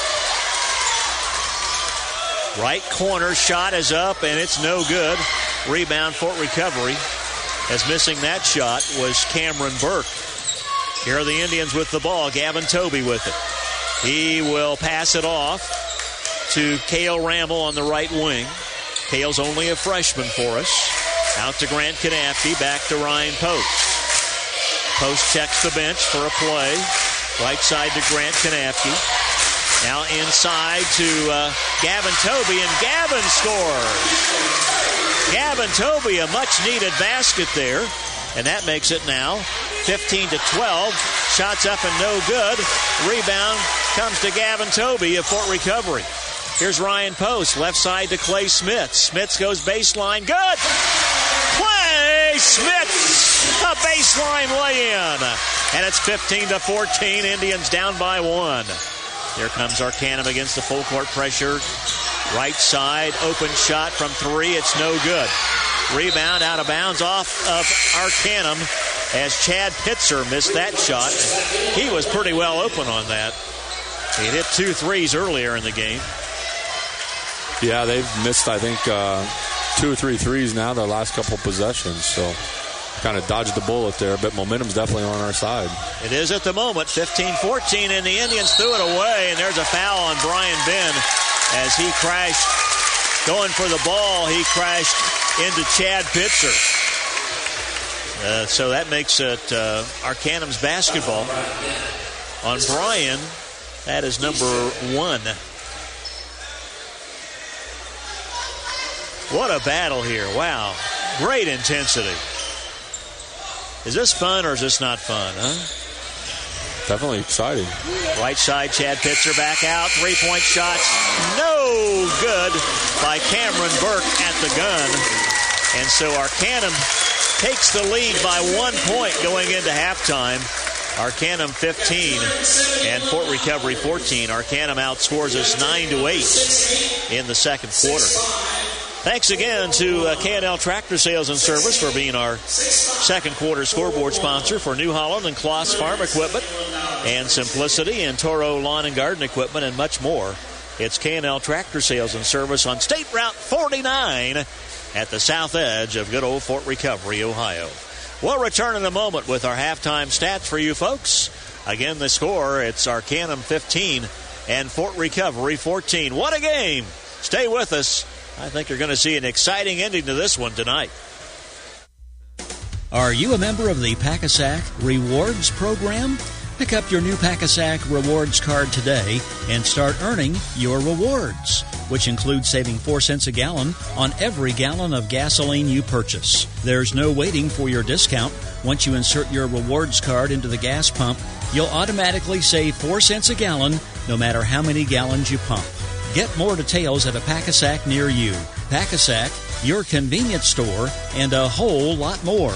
Right corner shot is up, and it's no good. Rebound, Fort Recovery. As missing that shot was Cameron Burke. Here are the Indians with the ball. Gavin Toby with it. He will pass it off to Cale Ramel on the right wing. Cale's only a freshman for us. Out to Grant Canapke, back to Ryan Post. Post checks the bench for a play. Right side to Grant Canapke. Now inside to uh, Gavin Toby, and Gavin scores. Gavin Toby, a much-needed basket there, and that makes it now fifteen to twelve. Shots up and no good. Rebound comes to Gavin Toby of Fort Recovery. Here's Ryan Post, left side to Clay Smith. Smith goes baseline, good! Clay Smith, a baseline lay-in. And it's fifteen to fourteen, Indians down by one. Here comes Arcanum against the full court pressure. Right side, open shot from three, it's no good. Rebound out of bounds off of Arcanum as Chad Pitzer missed that shot. He was pretty well open on that. He hit two threes earlier in the game. Yeah, they've missed, I think, uh, two or three threes now their last couple possessions. So kind of dodged the bullet there, but momentum's definitely on our side. It is at the moment, fifteen fourteen, and the Indians threw it away, and there's a foul on Brian Ben as he crashed. Going for the ball, he crashed into Chad Pitzer. Uh, so that makes it uh, Arcanum's basketball. On Brian, that is number one. What a battle here. Wow. Great intensity. Is this fun or is this not fun, huh? Definitely exciting. Right side, Chad Pitzer back out. Three-point shots. No no good by Cameron Burke at the gun. And so Arcanum takes the lead by one point going into halftime. Arcanum fifteen and Fort Recovery fourteen. Arcanum outscores us nine to eight in the second quarter. Thanks again to uh, K and L Tractor Sales and Service for being our second quarter scoreboard sponsor for New Holland and Kloss Farm Equipment and Simplicity and Toro Lawn and Garden Equipment and much more. It's K and L Tractor Sales and Service on State Route forty-nine at the south edge of good old Fort Recovery, Ohio. We'll return in a moment with our halftime stats for you folks. Again, the score, it's Arcanum fifteen and Fort Recovery fourteen. What a game! Stay with us. I think you're going to see an exciting ending to this one tonight. Are you a member of the Pack-A-Sack Rewards program? Pick up your new Pack-A-Sack Rewards card today and start earning your rewards, which include saving four cents a gallon on every gallon of gasoline you purchase. There's no waiting for your discount. Once you insert your rewards card into the gas pump, you'll automatically save four cents a gallon no matter how many gallons you pump. Get more details at a Pack-A-Sack near you. Pack-A-Sack, your convenience store, and a whole lot more.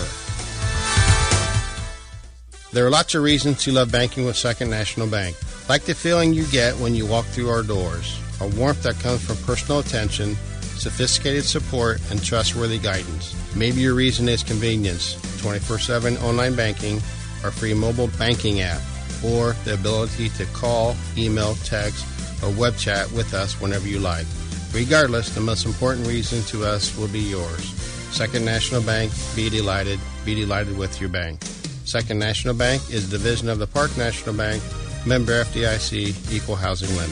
There are lots of reasons to love banking with Second National Bank, like the feeling you get when you walk through our doors, a warmth that comes from personal attention, sophisticated support, and trustworthy guidance. Maybe your reason is convenience, twenty-four seven online banking, our free mobile banking app, or the ability to call, email, text, or web chat with us whenever you like. Regardless, the most important reason to us will be yours. Second National Bank, be delighted, be delighted with your bank. Second National Bank is a division of the Park National Bank, member F D I C, equal housing lender.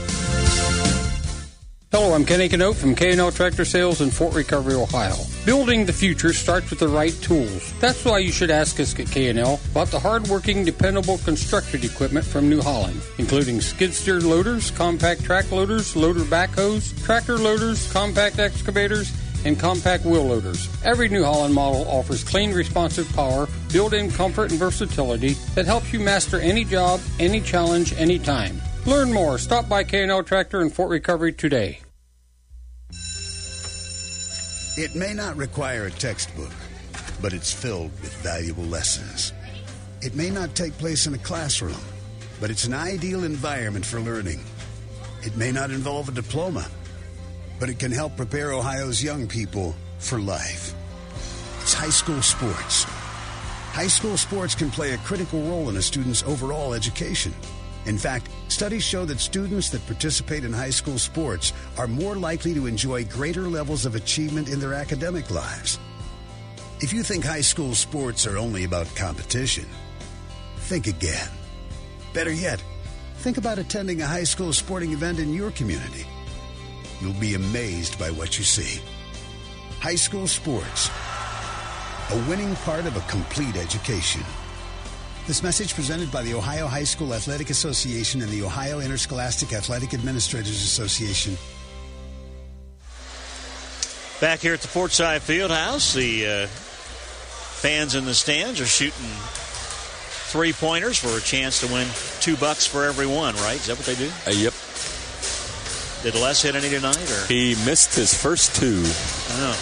Hello, I'm Kenny Canote from K and L Tractor Sales in Fort Recovery, Ohio. Building the future starts with the right tools. That's why you should ask us at K and L about the hard-working, dependable construction equipment from New Holland, including skid-steer loaders, compact track loaders, loader backhoes, tractor loaders, compact excavators, and compact wheel loaders. Every New Holland model offers clean, responsive power, built-in comfort and versatility that helps you master any job, any challenge, anytime. Learn more. Stop by K and L Tractor in Fort Recovery today. It may not require a textbook, but it's filled with valuable lessons. It may not take place in a classroom, but it's an ideal environment for learning. It may not involve a diploma, but it can help prepare Ohio's young people for life. It's high school sports. High school sports can play a critical role in a student's overall education. In fact, studies show that students that participate in high school sports are more likely to enjoy greater levels of achievement in their academic lives. If you think high school sports are only about competition, think again. Better yet, think about attending a high school sporting event in your community. You'll be amazed by what you see. High school sports, a winning part of a complete education. This message presented by the Ohio High School Athletic Association and the Ohio Interscholastic Athletic Administrators Association. Back here at the Portside Fieldhouse, the uh, fans in the stands are shooting three-pointers for a chance to win two bucks for every one, right? Is that what they do? Uh, yep. Did Les hit any tonight? Or? He missed his first two. Oh.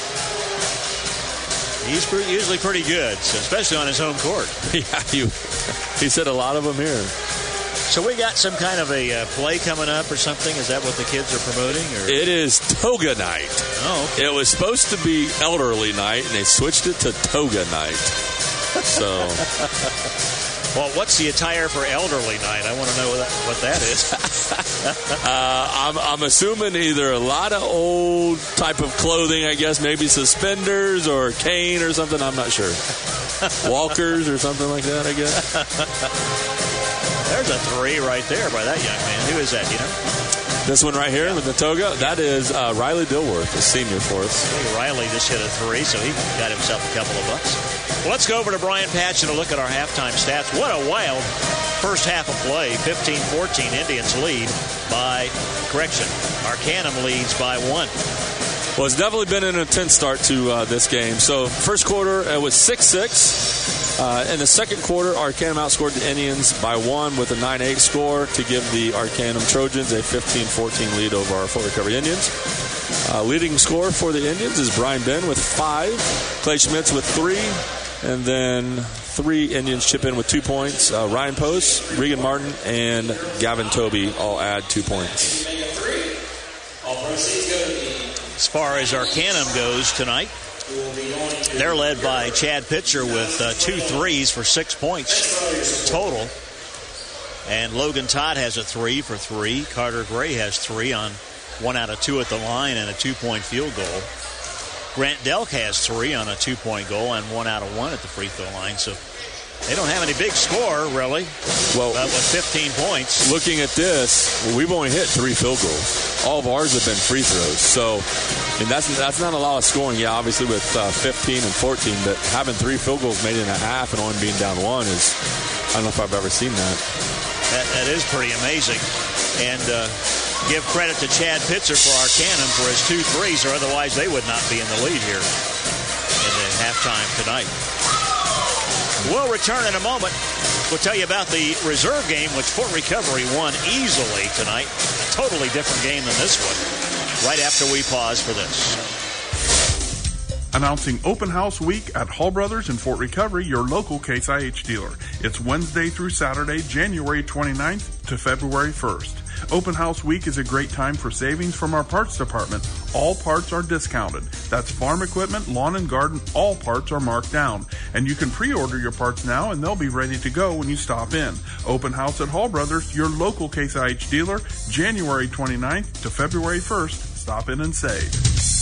He's pretty, usually pretty good, so especially on his home court. Yeah, he, he's hit a lot of them here. So we got some kind of a uh, play coming up or something? Is that what the kids are promoting? Or? It is Toga Night. Oh, okay. It was supposed to be Elderly Night, and they switched it to Toga Night. So... Well, what's the attire for Elderly Night? I want to know what that, what that is. uh, I'm, I'm assuming either a lot of old type of clothing, I guess, maybe suspenders or a cane or something. I'm not sure. Walkers or something like that, I guess. There's a three right there by that young man. Who is that, you know? This one right here yeah. with the toga, that is uh, Riley Dilworth, a senior for us. Hey, Riley just hit a three, so he got himself a couple of bucks. Well, let's go over to Brian Patch and a look at our halftime stats. What a wild first half of play. fifteen fourteen, Indians lead by, correction, Arcanum leads by one. Well, it's definitely been an intense start to uh, this game. So first quarter, it was six six. Uh, in the second quarter, Arcanum outscored the Indians by one with a nine eight score to give the Arcanum Trojans a fifteen fourteen lead over our Fort Recovery Indians. Uh, leading scorer for the Indians is Brian Ben with five, Clay Schmitz with three, and then three Indians chip in with two points. Uh, Ryan Post, Regan Martin, and Gavin Toby all add two points. As far as Arcanum goes tonight, they're led by Chad Pitcher with uh, two threes for six points total. And Logan Todd has a three for three. Carter Gray has three on one out of two at the line and a two-point field goal. Grant Delk has three on a two-point goal and one out of one at the free throw line. So they don't have any big score, really, well, uh, with fifteen points. Looking at this, we've only hit three field goals. All of ours have been free throws. So, and that's that's not a lot of scoring. Yeah, obviously with uh, fifteen and fourteen, but having three field goals made in a half and only being down one is, I don't know if I've ever seen that. That, that is pretty amazing. And uh, give credit to Chad Pitzer for Arcanum for his two threes, or otherwise they would not be in the lead here in the halftime tonight. We'll return in a moment. We'll tell you about the reserve game, which Fort Recovery won easily tonight. A totally different game than this one. Right after we pause for this. Announcing Open House Week at Hall Brothers in Fort Recovery, your local Case I H dealer. It's Wednesday through Saturday, January twenty-ninth to February first. Open House Week is a great time for savings from our parts department. All parts are discounted. That's farm equipment, lawn and garden, all parts are marked down. And you can pre-order your parts now and they'll be ready to go when you stop in. Open House at Hall Brothers, your local Case I H dealer, January twenty-ninth to February first. Stop in and save.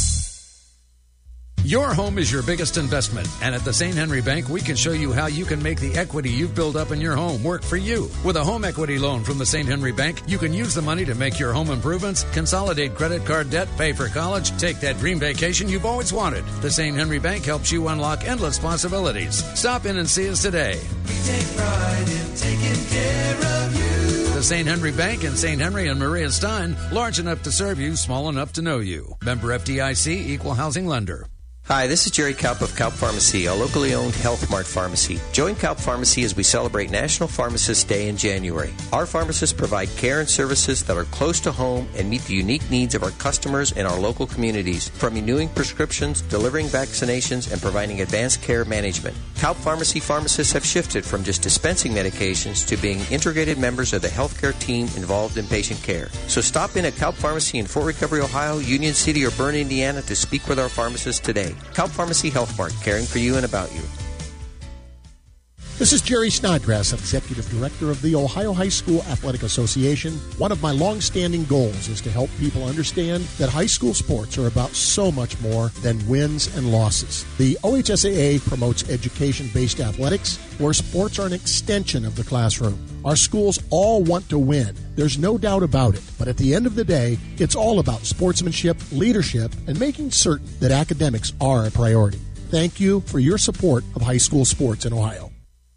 Your home is your biggest investment, and at the Saint Henry Bank, we can show you how you can make the equity you've built up in your home work for you. With a home equity loan from the Saint Henry Bank, you can use the money to make your home improvements, consolidate credit card debt, pay for college, take that dream vacation you've always wanted. The Saint Henry Bank helps you unlock endless possibilities. Stop in and see us today. We take pride in taking care of you. The Saint Henry Bank in Saint Henry and Maria Stein, large enough to serve you, small enough to know you. Member F D I C, Equal Housing Lender. Hi, this is Jerry Kaup of Kaup Pharmacy, a locally owned Health Mart pharmacy. Join Kaup Pharmacy as we celebrate National Pharmacist Day in January. Our pharmacists provide care and services that are close to home and meet the unique needs of our customers in our local communities, from renewing prescriptions, delivering vaccinations, and providing advanced care management. Kaup Pharmacy pharmacists have shifted from just dispensing medications to being integrated members of the healthcare team involved in patient care. So stop in at Kaup Pharmacy in Fort Recovery, Ohio, Union City, or Bern, Indiana to speak with our pharmacists today. Kaup Pharmacy Health Mart, caring for you and about you. This is Jerry Snodgrass, Executive Director of the Ohio High School Athletic Association. One of my long-standing goals is to help people understand that high school sports are about so much more than wins and losses. The O H S A A promotes education-based athletics, where sports are an extension of the classroom. Our schools all want to win. There's no doubt about it. But at the end of the day, it's all about sportsmanship, leadership, and making certain that academics are a priority. Thank you for your support of high school sports in Ohio.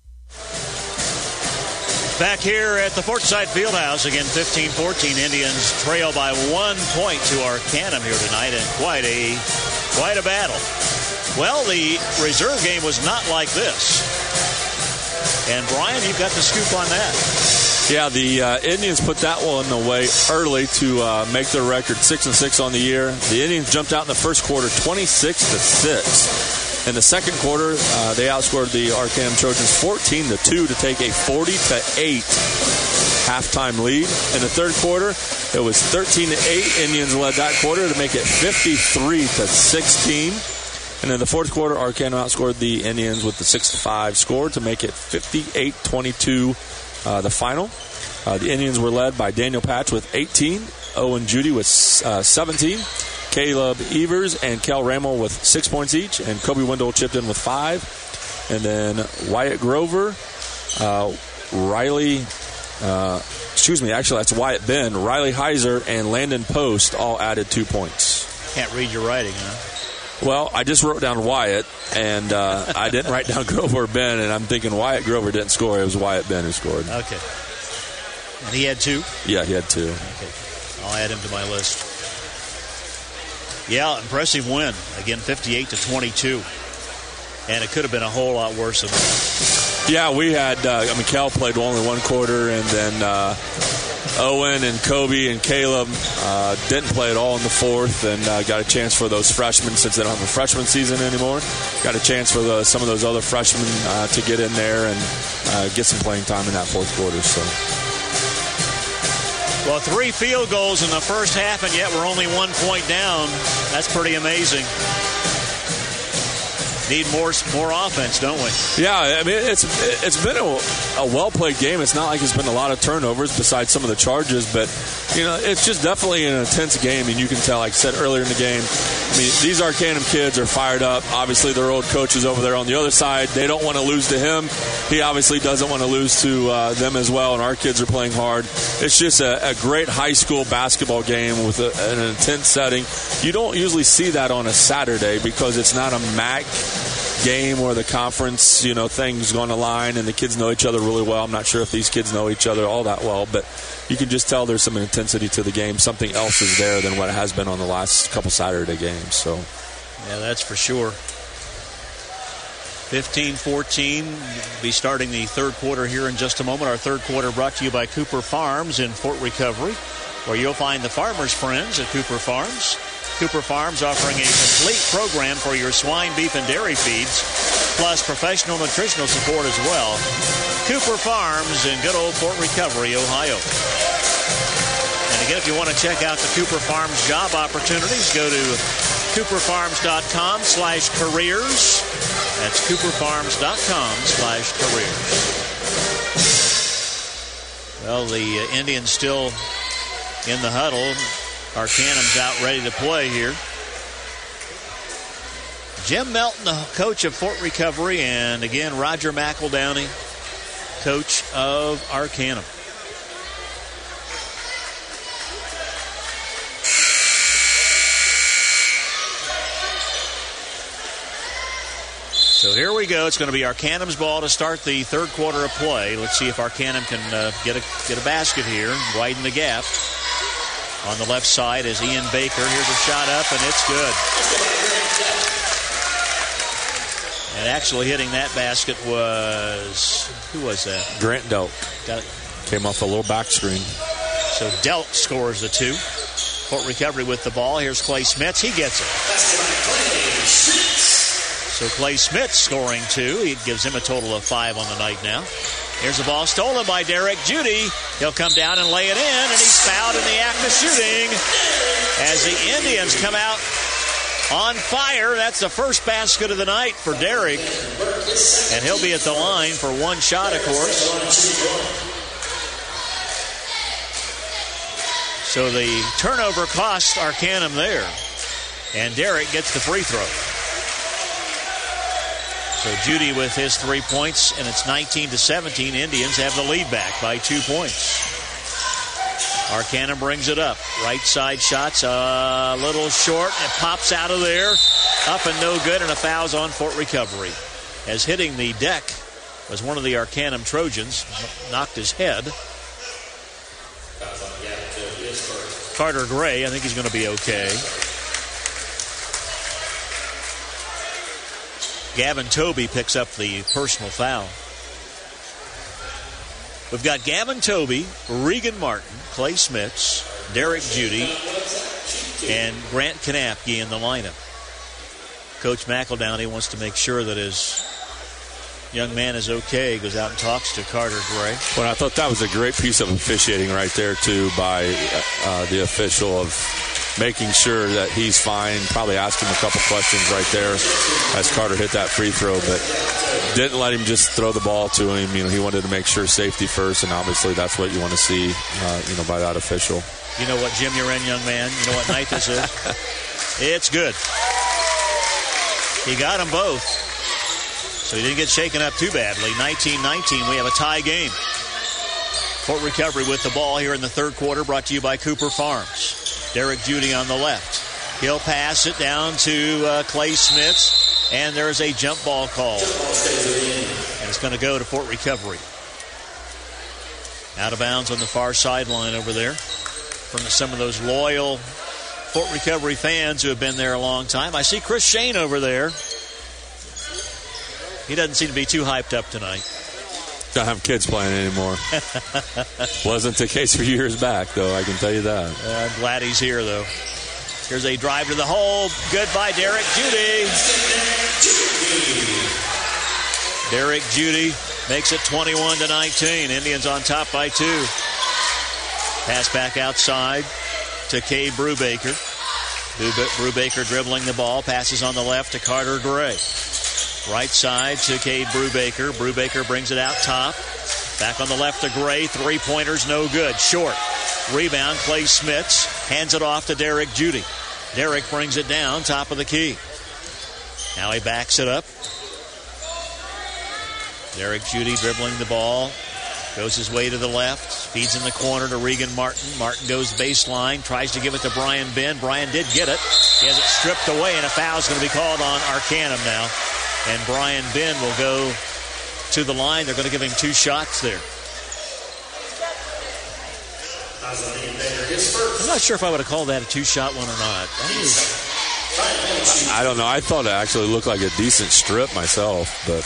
Back here at the Fortside Fieldhouse, again, fifteen fourteen. Indians trail by one point to Arcanum here tonight, and quite a quite a battle. Well, the reserve game was not like this. And, Brian, you've got the scoop on that. Yeah, the uh, Indians put that one away early to uh, make their record six and six on the year. The Indians jumped out in the first quarter twenty-six to six. In the second quarter, uh, they outscored the Arcanum Trojans fourteen to two to take a forty to eight halftime lead. In the third quarter, it was thirteen to eight. Indians led that quarter to make it fifty-three to sixteen. And in the fourth quarter, Arcanum outscored the Indians with the six to five score to make it fifty-eight twenty-two, uh, the final. Uh, the Indians were led by Daniel Patch with eighteen, Owen Judy with uh, seventeen, Caleb Evers and Kel Rammel with six points each, and Kobe Wendell chipped in with five. And then Wyatt Grover, uh, Riley, uh, excuse me, actually that's Wyatt Ben, Riley Heiser, and Landon Post all added two points. Can't read your writing, huh? Well, I just wrote down Wyatt, and uh, I didn't write down Grover or Ben, and I'm thinking Wyatt Grover didn't score. It was Wyatt Ben who scored. Okay. And he had two? Yeah, he had two. Okay. I'll add him to my list. Yeah, impressive win. Again, fifty-eight to twenty-two. and it could have been a whole lot worse than that. Yeah, we had, uh, I mean, Cal played only one quarter, and then uh, Owen and Kobe and Caleb uh, didn't play at all in the fourth, and uh, got a chance for those freshmen, since they don't have a freshman season anymore, got a chance for the, some of those other freshmen uh, to get in there and uh, get some playing time in that fourth quarter. So. Well, three field goals in the first half, and yet we're only one point down. That's pretty amazing. Need more more offense, don't we? Yeah, I mean, it's it's been a, a well-played game. It's not like it's been a lot of turnovers besides some of the charges, but, you know, it's just definitely an intense game, and you can tell, like I said earlier in the game, I mean, these Arcanum kids are fired up. Obviously, their old coach is over there on the other side. They don't want to lose to him. He obviously doesn't want to lose to uh, them as well, and our kids are playing hard. It's just a, a great high school basketball game with a, an intense setting. You don't usually see that on a Saturday because it's not a M A C game where the conference, you know, things go on the line and the kids know each other really well. I'm not sure if these kids know each other all that well, but you can just tell there's some intensity to the game. Something else is there than what it has been on the last couple Saturday games. So, yeah, that's for sure. fifteen fourteen, be starting the third quarter here in just a moment. Our third quarter brought to you by Cooper Farms in Fort Recovery, where you'll find the farmers' friends at Cooper Farms. Cooper Farms offering a complete program for your swine, beef, and dairy feeds, plus professional nutritional support as well. Cooper Farms in good old Fort Recovery, Ohio. And again, if you want to check out the Cooper Farms job opportunities, go to cooperfarms.com slash careers. That's cooperfarms.com slash careers. Well, the uh, Indians still in the huddle. Arcanum's out ready to play here. Jim Melton, the coach of Fort Recovery, and again, Roger McEldowney, coach of Arcanum. So here we go. It's going to be Arcanum's ball to start the third quarter of play. Let's see if Arcanum can uh, get a get a basket here and widen the gap. On the left side is Ian Baker. Here's a shot up, and it's good. And actually hitting that basket was, who was that? Grant Delk. Got it. Came off a little back screen. So Delk scores the two. Fort Recovery with the ball. Here's Clay Smits. He gets it. So Clay Smits scoring two. He gives him a total of five on the night now. Here's the ball stolen by Derek Judy. He'll come down and lay it in, and he's fouled in the act of shooting as the Indians come out on fire. That's the first basket of the night for Derek, and he'll be at the line for one shot, of course. So the turnover cost Arcanum there, and Derek gets the free throw. So Judy with his three points, and it's nineteen to seventeen. Indians have the lead back by two points. Arcanum brings it up. Right side shots a little short. It pops out of there. Up and no good, and a foul's on Fort Recovery. As hitting the deck was one of the Arcanum Trojans. Knocked his head. Carter Gray, I think he's going to be okay. Gavin Toby picks up the personal foul. We've got Gavin Toby, Regan Martin, Clay Smits, Derek Judy, and Grant Kanapke in the lineup. Coach McEldowney wants to make sure that his young man is okay. He goes out and talks to Carter Gray. Well, I thought that was a great piece of officiating right there, too, by uh, the official of making sure that he's fine, probably asked him a couple questions right there as Carter hit that free throw, but didn't let him just throw the ball to him. You know, he wanted to make sure safety first, and obviously that's what you want to see, uh, you know, by that official. You know what gym you're in, young man? You know what night this is? It's good. He got them both, so he didn't get shaken up too badly. nineteen nineteen, we have a tie game. Fort Recovery with the ball here in the third quarter, brought to you by Cooper Farms. Derek Judy on the left. He'll pass it down to uh, Clay Smits, and there's a jump ball call. And it's going to go to Fort Recovery. Out of bounds on the far sideline over there from some of those loyal Fort Recovery fans who have been there a long time. I see Chris Shane over there. He doesn't seem to be too hyped up tonight. Don't have kids playing anymore. Wasn't the case for years back, though, I can tell you that. Uh, I'm glad he's here, though. Here's a drive to the hole. Good by Derek Judy. Derek Judy makes it twenty-one to nineteen. Indians on top by two. Pass back outside to Cade Brubaker. Brubaker dribbling the ball. Passes on the left to Carter Gray. Right side to Cade Brubaker. Brubaker brings it out top. Back on the left to Gray. Three-pointers no good. Short. Rebound. Clay Smits hands it off to Derek Judy. Derek brings it down top of the key. Now he backs it up. Derek Judy dribbling the ball. Goes his way to the left. Feeds in the corner to Regan Martin. Martin goes baseline. Tries to give it to Brian Ben. Brian did get it. He has it stripped away, and a foul is going to be called on Arcanum now. And Brian Ben will go to the line. They're going to give him two shots there. I'm not sure if I would have called that a two-shot one or not. That is... I don't know. I thought it actually looked like a decent strip myself, but...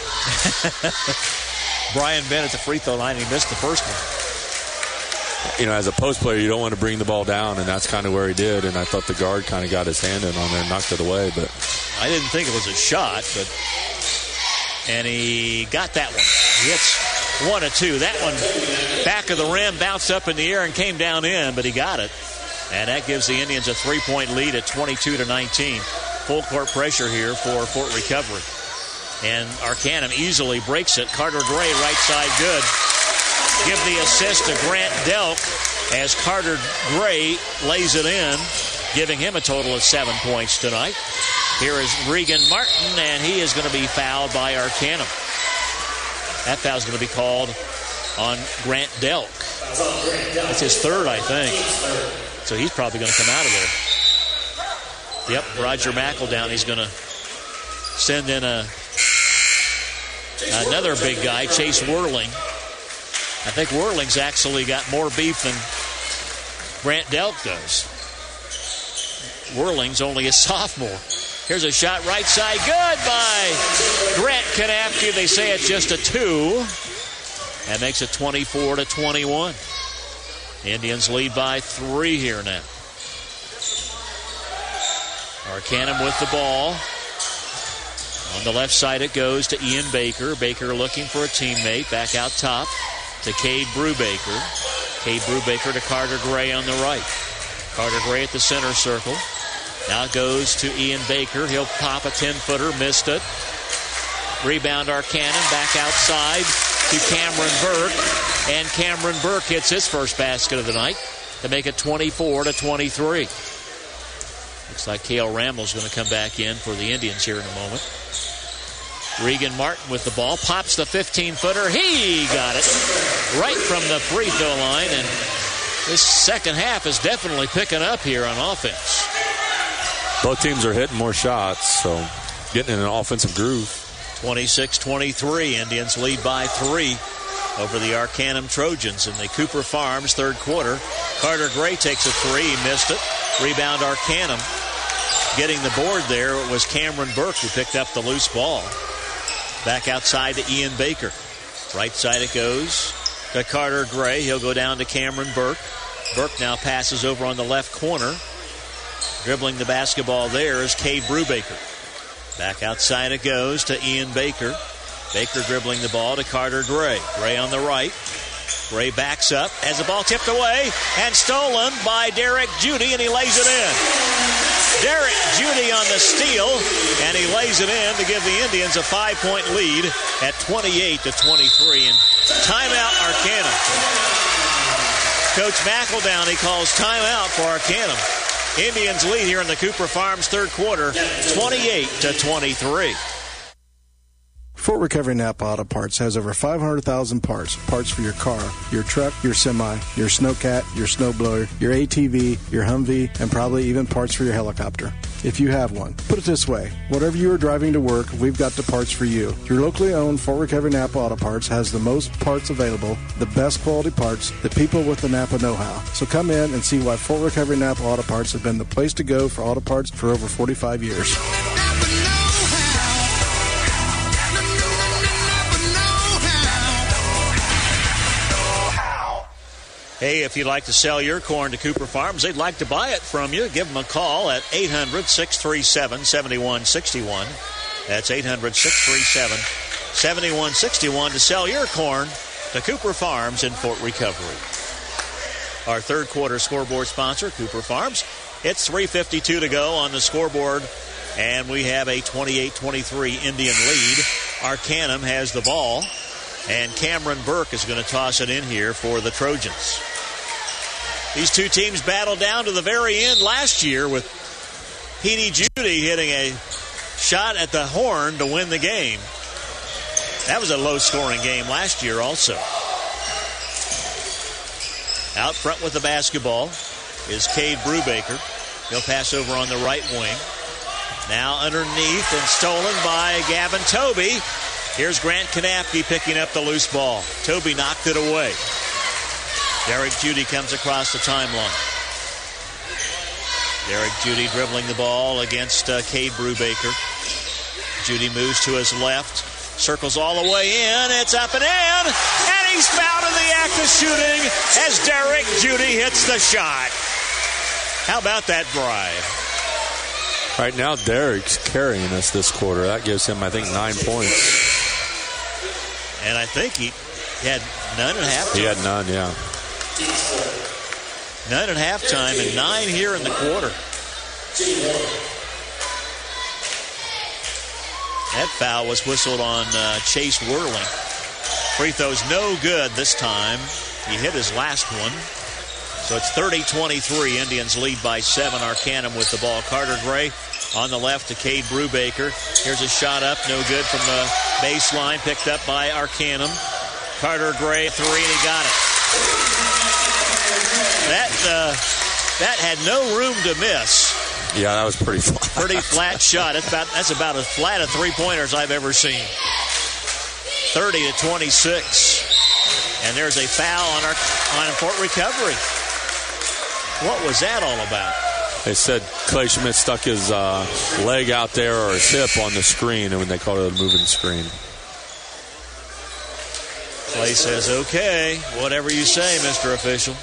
Brian Ben at the free throw line, he missed the first one. You know, as a post player, you don't want to bring the ball down, and that's kind of where he did. And I thought the guard kind of got his hand in on there and knocked it away. But I didn't think it was a shot, but and he got that one. He hits one or two. That one back of the rim, bounced up in the air and came down in, but he got it. And that gives the Indians a three-point lead at twenty-two to nineteen. Full court pressure here for Fort Recovery. And Arcanum easily breaks it. Carter Gray, right side, good. Give the assist to Grant Delk as Carter Gray lays it in, giving him a total of seven points tonight. Here is Regan Martin, and he is going to be fouled by Arcanum. That foul is going to be called on Grant Delk. That's his third, I think. So he's probably going to come out of there. Yep, Roger McEldown, he's going to send in a another big guy, Chase Whirling. I think Whirling's actually got more beef than Grant Delk does. Whirling's only a sophomore. Here's a shot right side. Good by Grant Kanapke. They say it's just a two. That makes it twenty-four to twenty-one. The Indians lead by three here now. Arcanum with the ball. On the left side it goes to Ian Baker. Baker looking for a teammate. Back out top to Cade Brubaker. Cade Brubaker to Carter Gray on the right. Carter Gray at the center circle. Now it goes to Ian Baker. He'll pop a ten-footer. Missed it. Rebound Arcanum. Back outside to Cameron Burke. And Cameron Burke hits his first basket of the night to make it twenty-four to twenty-three. Looks like Cale Rammel's going to come back in for the Indians here in a moment. Regan Martin with the ball. Pops the fifteen-footer. He got it right from the free throw line. And this second half is definitely picking up here on offense. Both teams are hitting more shots, so getting in an offensive groove. twenty-six twenty-three. Indians lead by three over the Arcanum Trojans in the Cooper Farms third quarter. Carter Gray takes a three. He missed it. Rebound Arcanum. Getting the board there was Cameron Burke, who picked up the loose ball. Back outside to Ian Baker. Right side it goes to Carter Gray. He'll go down to Cameron Burke. Burke now passes over on the left corner. Dribbling the basketball there is Cade Brubaker. Back outside it goes to Ian Baker. Baker dribbling the ball to Carter Gray. Gray on the right. Gray backs up, has the ball tipped away and stolen by Derek Judy, and he lays it in. Derek Judy on the steal, and he lays it in to give the Indians a five-point lead at twenty-eight to twenty-three. And timeout Arcanum. Coach McEldown, he calls timeout for Arcanum. Indians lead here in the Cooper Farms third quarter, twenty-eight to twenty-three. Fort Recovery Napa Auto Parts has over five hundred thousand parts. Parts for your car, your truck, your semi, your snowcat, your snowblower, your A T V, your Humvee, and probably even parts for your helicopter, if you have one. Put it this way, whatever you are driving to work, we've got the parts for you. Your locally owned Fort Recovery Napa Auto Parts has the most parts available, the best quality parts, the people with the Napa know-how. So come in and see why Fort Recovery Napa Auto Parts have been the place to go for auto parts for over forty-five years. Hey, if you'd like to sell your corn to Cooper Farms, they'd like to buy it from you. Give them a call at eight hundred, six three seven, seven one six one. That's eight hundred, six three seven, seven one six one to sell your corn to Cooper Farms in Fort Recovery. Our third quarter scoreboard sponsor, Cooper Farms. It's three fifty-two to go on the scoreboard, and we have a twenty-eight twenty-three Indian lead. Arcanum has the ball, and Cameron Burke is going to toss it in here for the Trojans. These two teams battled down to the very end last year with Petey Judy hitting a shot at the horn to win the game. That was a low-scoring game last year also. Out front with the basketball is Cade Brubaker. He'll pass over on the right wing. Now underneath and stolen by Gavin Toby. Here's Grant Kanapke picking up the loose ball. Toby knocked it away. Derek Judy comes across the timeline. Derek Judy dribbling the ball against uh, Cade Brubaker. Judy moves to his left. Circles all the way in. It's up and in. And he's fouled in the act of shooting as Derek Judy hits the shot. How about that drive? Right now, Derek's carrying us this quarter. That gives him, I think, nine points. And I think he had none at halftime. He had none, yeah. None at halftime and nine here in the quarter. That foul was whistled on uh, Chase Whirling. Free throw's no good this time. He hit his last one. So it's thirty twenty-three. Indians lead by seven. Arcanum with the ball. Carter Gray on the left to Cade Brubaker. Here's a shot up. No good from the baseline. Picked up by Arcanum. Carter Gray, three, and he got it. That, uh, that had no room to miss. Yeah, that was pretty flat. Pretty flat shot. That's about, that's about as flat a three-pointers I've ever seen. thirty to twenty-six. And there's a foul on our on Fort Recovery. What was that all about? They said Clay Schmidt stuck his uh, leg out there or his hip on the screen, and when they called it a moving screen. Clay says, okay, whatever you say, Mister Official.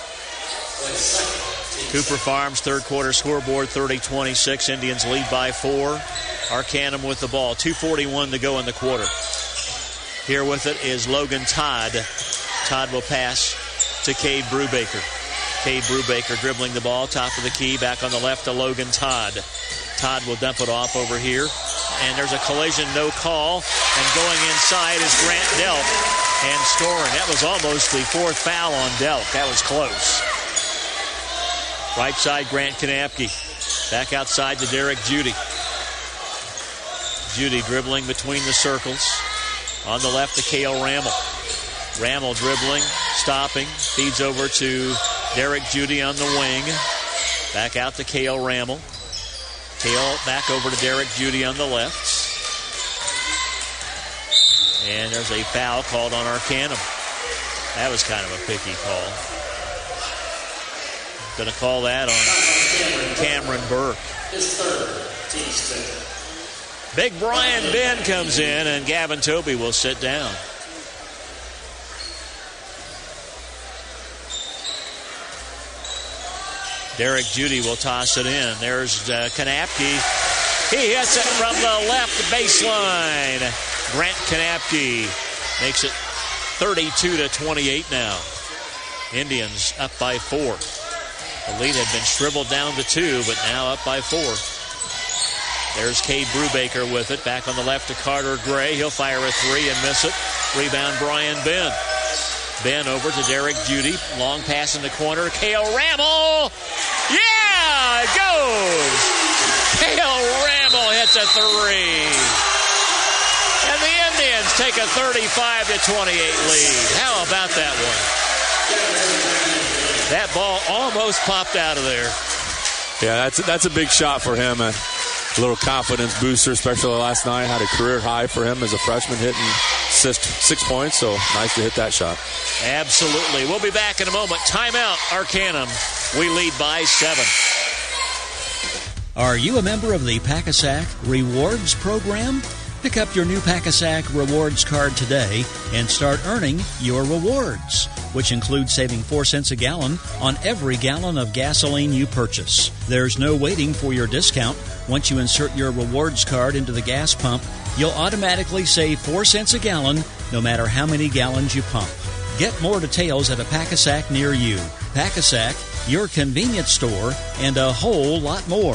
Cooper Farms, third quarter scoreboard, thirty twenty-six. Indians lead by four. Arcanum with the ball. two forty-one to go in the quarter. Here with it is Logan Todd. Todd will pass to Cade Brubaker. Cade Brubaker dribbling the ball, top of the key, back on the left to Logan Todd. Todd will dump it off over here. And there's a collision, no call. And going inside is Grant Delk and scoring. That was almost the fourth foul on Delk. That was close. Right side, Grant Kanapke. Back outside to Derek Judy. Judy dribbling between the circles. On the left to Cale Rammel. Rammel dribbling, stopping, feeds over to Derek Judy on the wing. Back out to Cale Rammel. Cale back over to Derek Judy on the left. And there's a foul called on Arcanum. That was kind of a picky call. Going to call that on Cameron Burke. Big Brian Ben comes in, and Gavin Toby will sit down. Derek Judy will toss it in. There's uh, Kanapke. He hits it from the left baseline. Grant Kanapke makes it thirty-two to twenty-eight now. Indians up by four. The lead had been shriveled down to two, but now up by four. There's Cade Brubaker with it. Back on the left to Carter Gray. He'll fire a three and miss it. Rebound Brian Ben. Ben over to Derek Judy. Long pass in the corner. Cale Rammel. Yeah, it goes. Cale Rammel hits a three. And the Indians take a thirty-five to twenty-eight lead. How about that one? That ball almost popped out of there. Yeah, that's that's a big shot for him. A little confidence booster, especially last night. Had a career high for him as a freshman, hitting six, six points. So nice to hit that shot. Absolutely. We'll be back in a moment. Timeout, Arcanum. We lead by seven. Are you a member of the Pack-A-Sack Rewards program? Pick up your new Pack-A-Sack Rewards card today and start earning your rewards, which includes saving four cents a gallon on every gallon of gasoline you purchase. There's no waiting for your discount. Once you insert your rewards card into the gas pump, you'll automatically save four cents a gallon no matter how many gallons you pump. Get more details at a Pack-A-Sack near you. Pack-A-Sack, your convenience store, and a whole lot more.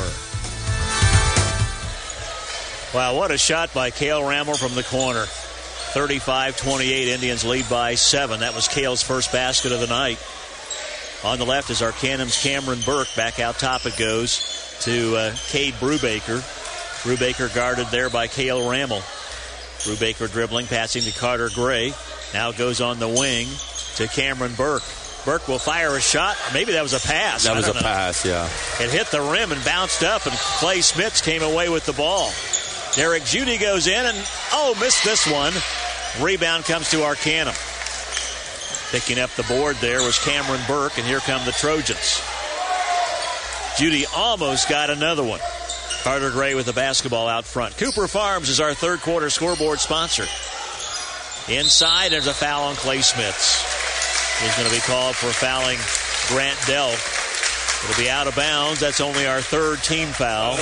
Wow, what a shot by Cale Ramel from the corner. thirty-five twenty-eight, Indians lead by seven. That was Cale's first basket of the night. On the left is Arcanum's Cameron Burke. Back out top it goes to uh, Cade Brubaker. Brubaker guarded there by Cale Ramel. Brubaker dribbling, passing to Carter Gray. Now goes on the wing to Cameron Burke. Burke will fire a shot. Maybe that was a pass. That was a know. pass, yeah. It hit the rim and bounced up, and Clay Smits came away with the ball. Derek Judy goes in and, oh, missed this one. Rebound comes to Arcanum. Picking up the board there was Cameron Burke, and here come the Trojans. Judy almost got another one. Carter Gray with the basketball out front. Cooper Farms is our third quarter scoreboard sponsor. Inside, there's a foul on Clay Smits. He's going to be called for fouling Grant Dell. It'll be out of bounds. That's only our third team foul.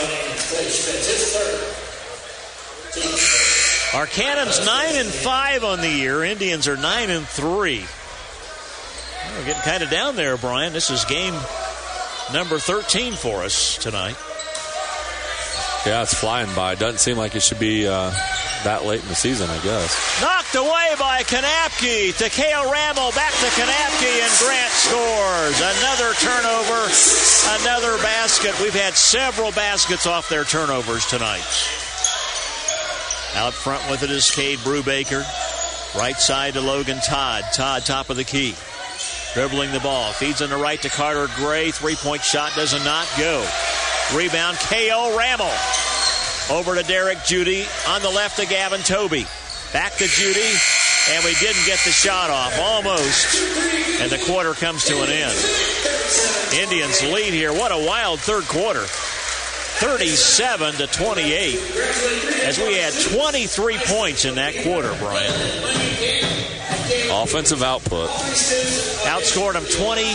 Arcanum's nine and five on the year. Indians are nine and three. Well, we're getting kind of down there, Brian. This is game number thirteen for us tonight. Yeah, it's flying by. Doesn't seem like it should be uh, that late in the season, I guess. Knocked away by Kanapke to Cale Ramel. Back to Kanapke, and Grant scores. Another turnover, another basket. We've had several baskets off their turnovers tonight. Out front with it is Cade Brubaker. Right side to Logan Todd. Todd, top of the key. Dribbling the ball. Feeds on the right to Carter Gray. Three-point shot does not go. Rebound, Cale Ramel. Over to Derek Judy. On the left to Gavin Toby. Back to Judy. And we didn't get the shot off. Almost. And the quarter comes to an end. Indians lead here. What a wild third quarter. thirty-seven to twenty-eight. As we had twenty-three points in that quarter, Brian. Offensive output. Outscored them twenty,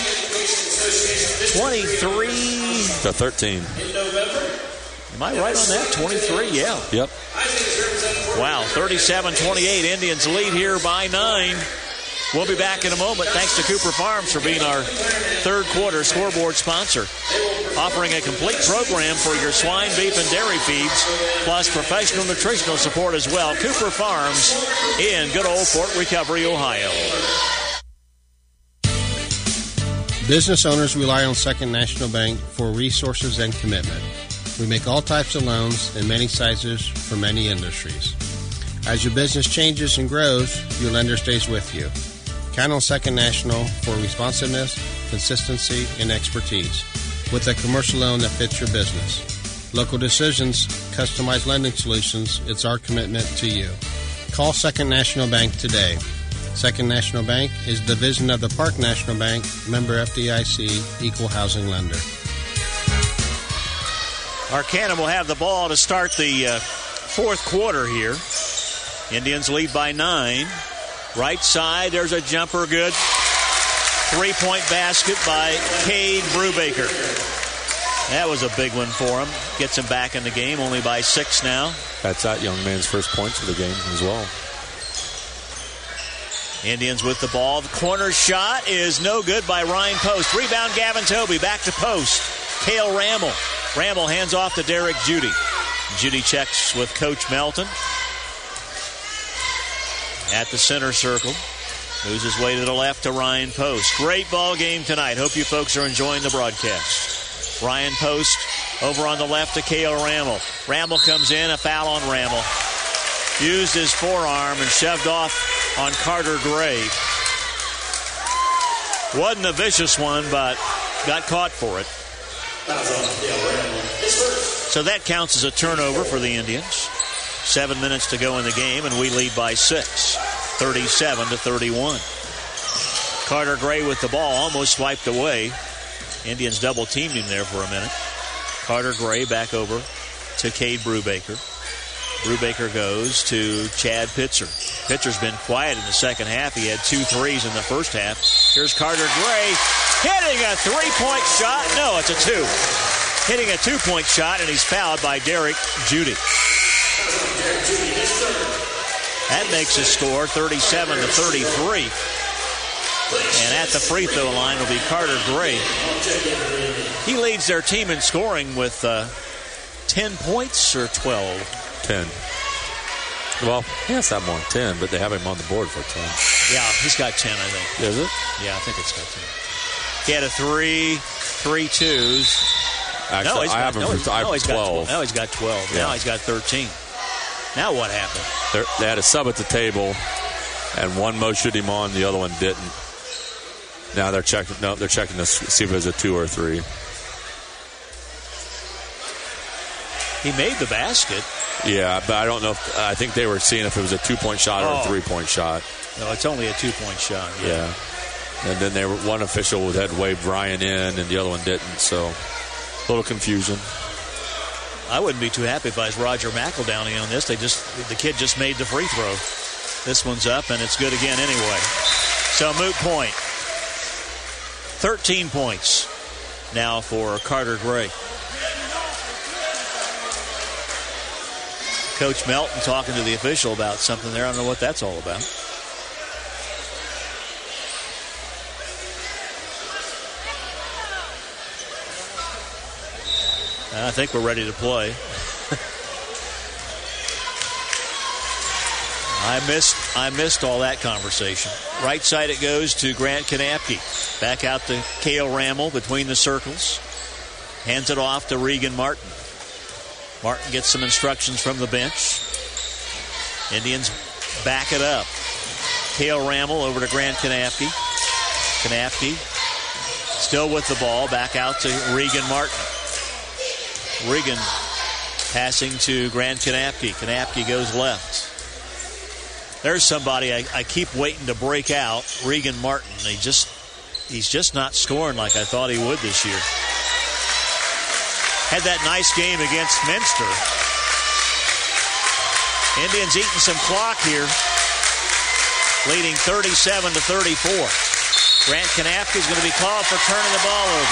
twenty-three to thirteen. Am I right on that? twenty-three, yeah. Yep. Wow, thirty-seven twenty-eight. Indians lead here by nine. We'll be back in a moment. Thanks to Cooper Farms for being our third quarter scoreboard sponsor. Offering a complete program for your swine, beef, and dairy feeds, plus professional nutritional support as well. Cooper Farms in good old Fort Recovery, Ohio. Business owners rely on Second National Bank for resources and commitment. We make all types of loans in many sizes for many industries. As your business changes and grows, your lender stays with you. Count on Second National for responsiveness, consistency, and expertise with a commercial loan that fits your business. Local decisions, customized lending solutions, it's our commitment to you. Call Second National Bank today. Second National Bank is a division of the Park National Bank, member F D I C, equal housing lender. Arcanum will have the ball to start the uh, fourth quarter here. Indians lead by nine. Right side, there's a jumper good. Three-point basket by Cade Brubaker. That was a big one for him. Gets him back in the game, only by six now. That's that young man's first points of the game as well. Indians with the ball. The corner shot is no good by Ryan Post. Rebound, Gavin Toby. Back to Post. Cale Ramel. Ramel hands off to Derek Judy. Judy checks with Coach Melton. At the center circle. Moves his way to the left to Ryan Post. Great ball game tonight. Hope you folks are enjoying the broadcast. Ryan Post over on the left to Cale Ramel. Ramel comes in. A foul on Ramel. Used his forearm and shoved off on Carter Gray. Wasn't a vicious one, but got caught for it. So that counts as a turnover for the Indians. Seven minutes to go in the game, and we lead by six, thirty-seven to thirty-one. Carter Gray with the ball, almost swiped away. Indians double-teamed him there for a minute. Carter Gray back over to Cade Brubaker. Brubaker goes to Chad Pitzer. Pitzer's been quiet in the second half. He had two threes in the first half. Here's Carter Gray hitting a three-point shot. No, it's a two. Hitting a two-point shot, and he's fouled by Derek Judy. That makes his score thirty-seven to thirty-three. And at the free throw line will be Carter Gray. He leads their team in scoring with uh, ten points or twelve. ten. Well, he has to have more than ten, but they have him on the board for ten. Yeah, he's got ten, I think. Is it? Yeah, I think it's got ten. He had a three, three twos. Actually, no, he's I got, have him no, for I have no, he's twelve. Got, now he's got twelve. Yeah. Now he's got thirteen. Now what happened? They're, they had a sub at the table, and one motioned him on, the other one didn't. Now they're checking. No, they're checking to see if it was a two or a three. He made the basket. Yeah, but I don't know if I think they were seeing if it was a two-point shot or oh. a three-point shot. No, it's only a two-point shot. Yeah. yeah. And then they were one official had waved Ryan in, and the other one didn't. So a little confusion. I wouldn't be too happy if I was Roger McEldowney on this. They just the kid just made the free throw. This one's up, and it's good again anyway. So moot point. thirteen points now for Carter Gray. Coach Melton talking to the official about something there. I don't know what that's all about. I think we're ready to play. I missed I missed all that conversation. Right side it goes to Grant Kanapke. Back out to Cale Rammel between the circles. Hands it off to Regan Martin. Martin gets some instructions from the bench. Indians back it up. Cale Rammel over to Grant Kanapke. Kanapke still with the ball. Back out to Regan Martin. Regan passing to Grant Kanapke. Kanapke goes left. There's somebody I, I keep waiting to break out. Regan Martin. He just he's just not scoring like I thought he would this year. Had that nice game against Minster. Indians eating some clock here, leading thirty-seven to thirty-four. Grant Kanapke is going to be called for turning the ball over.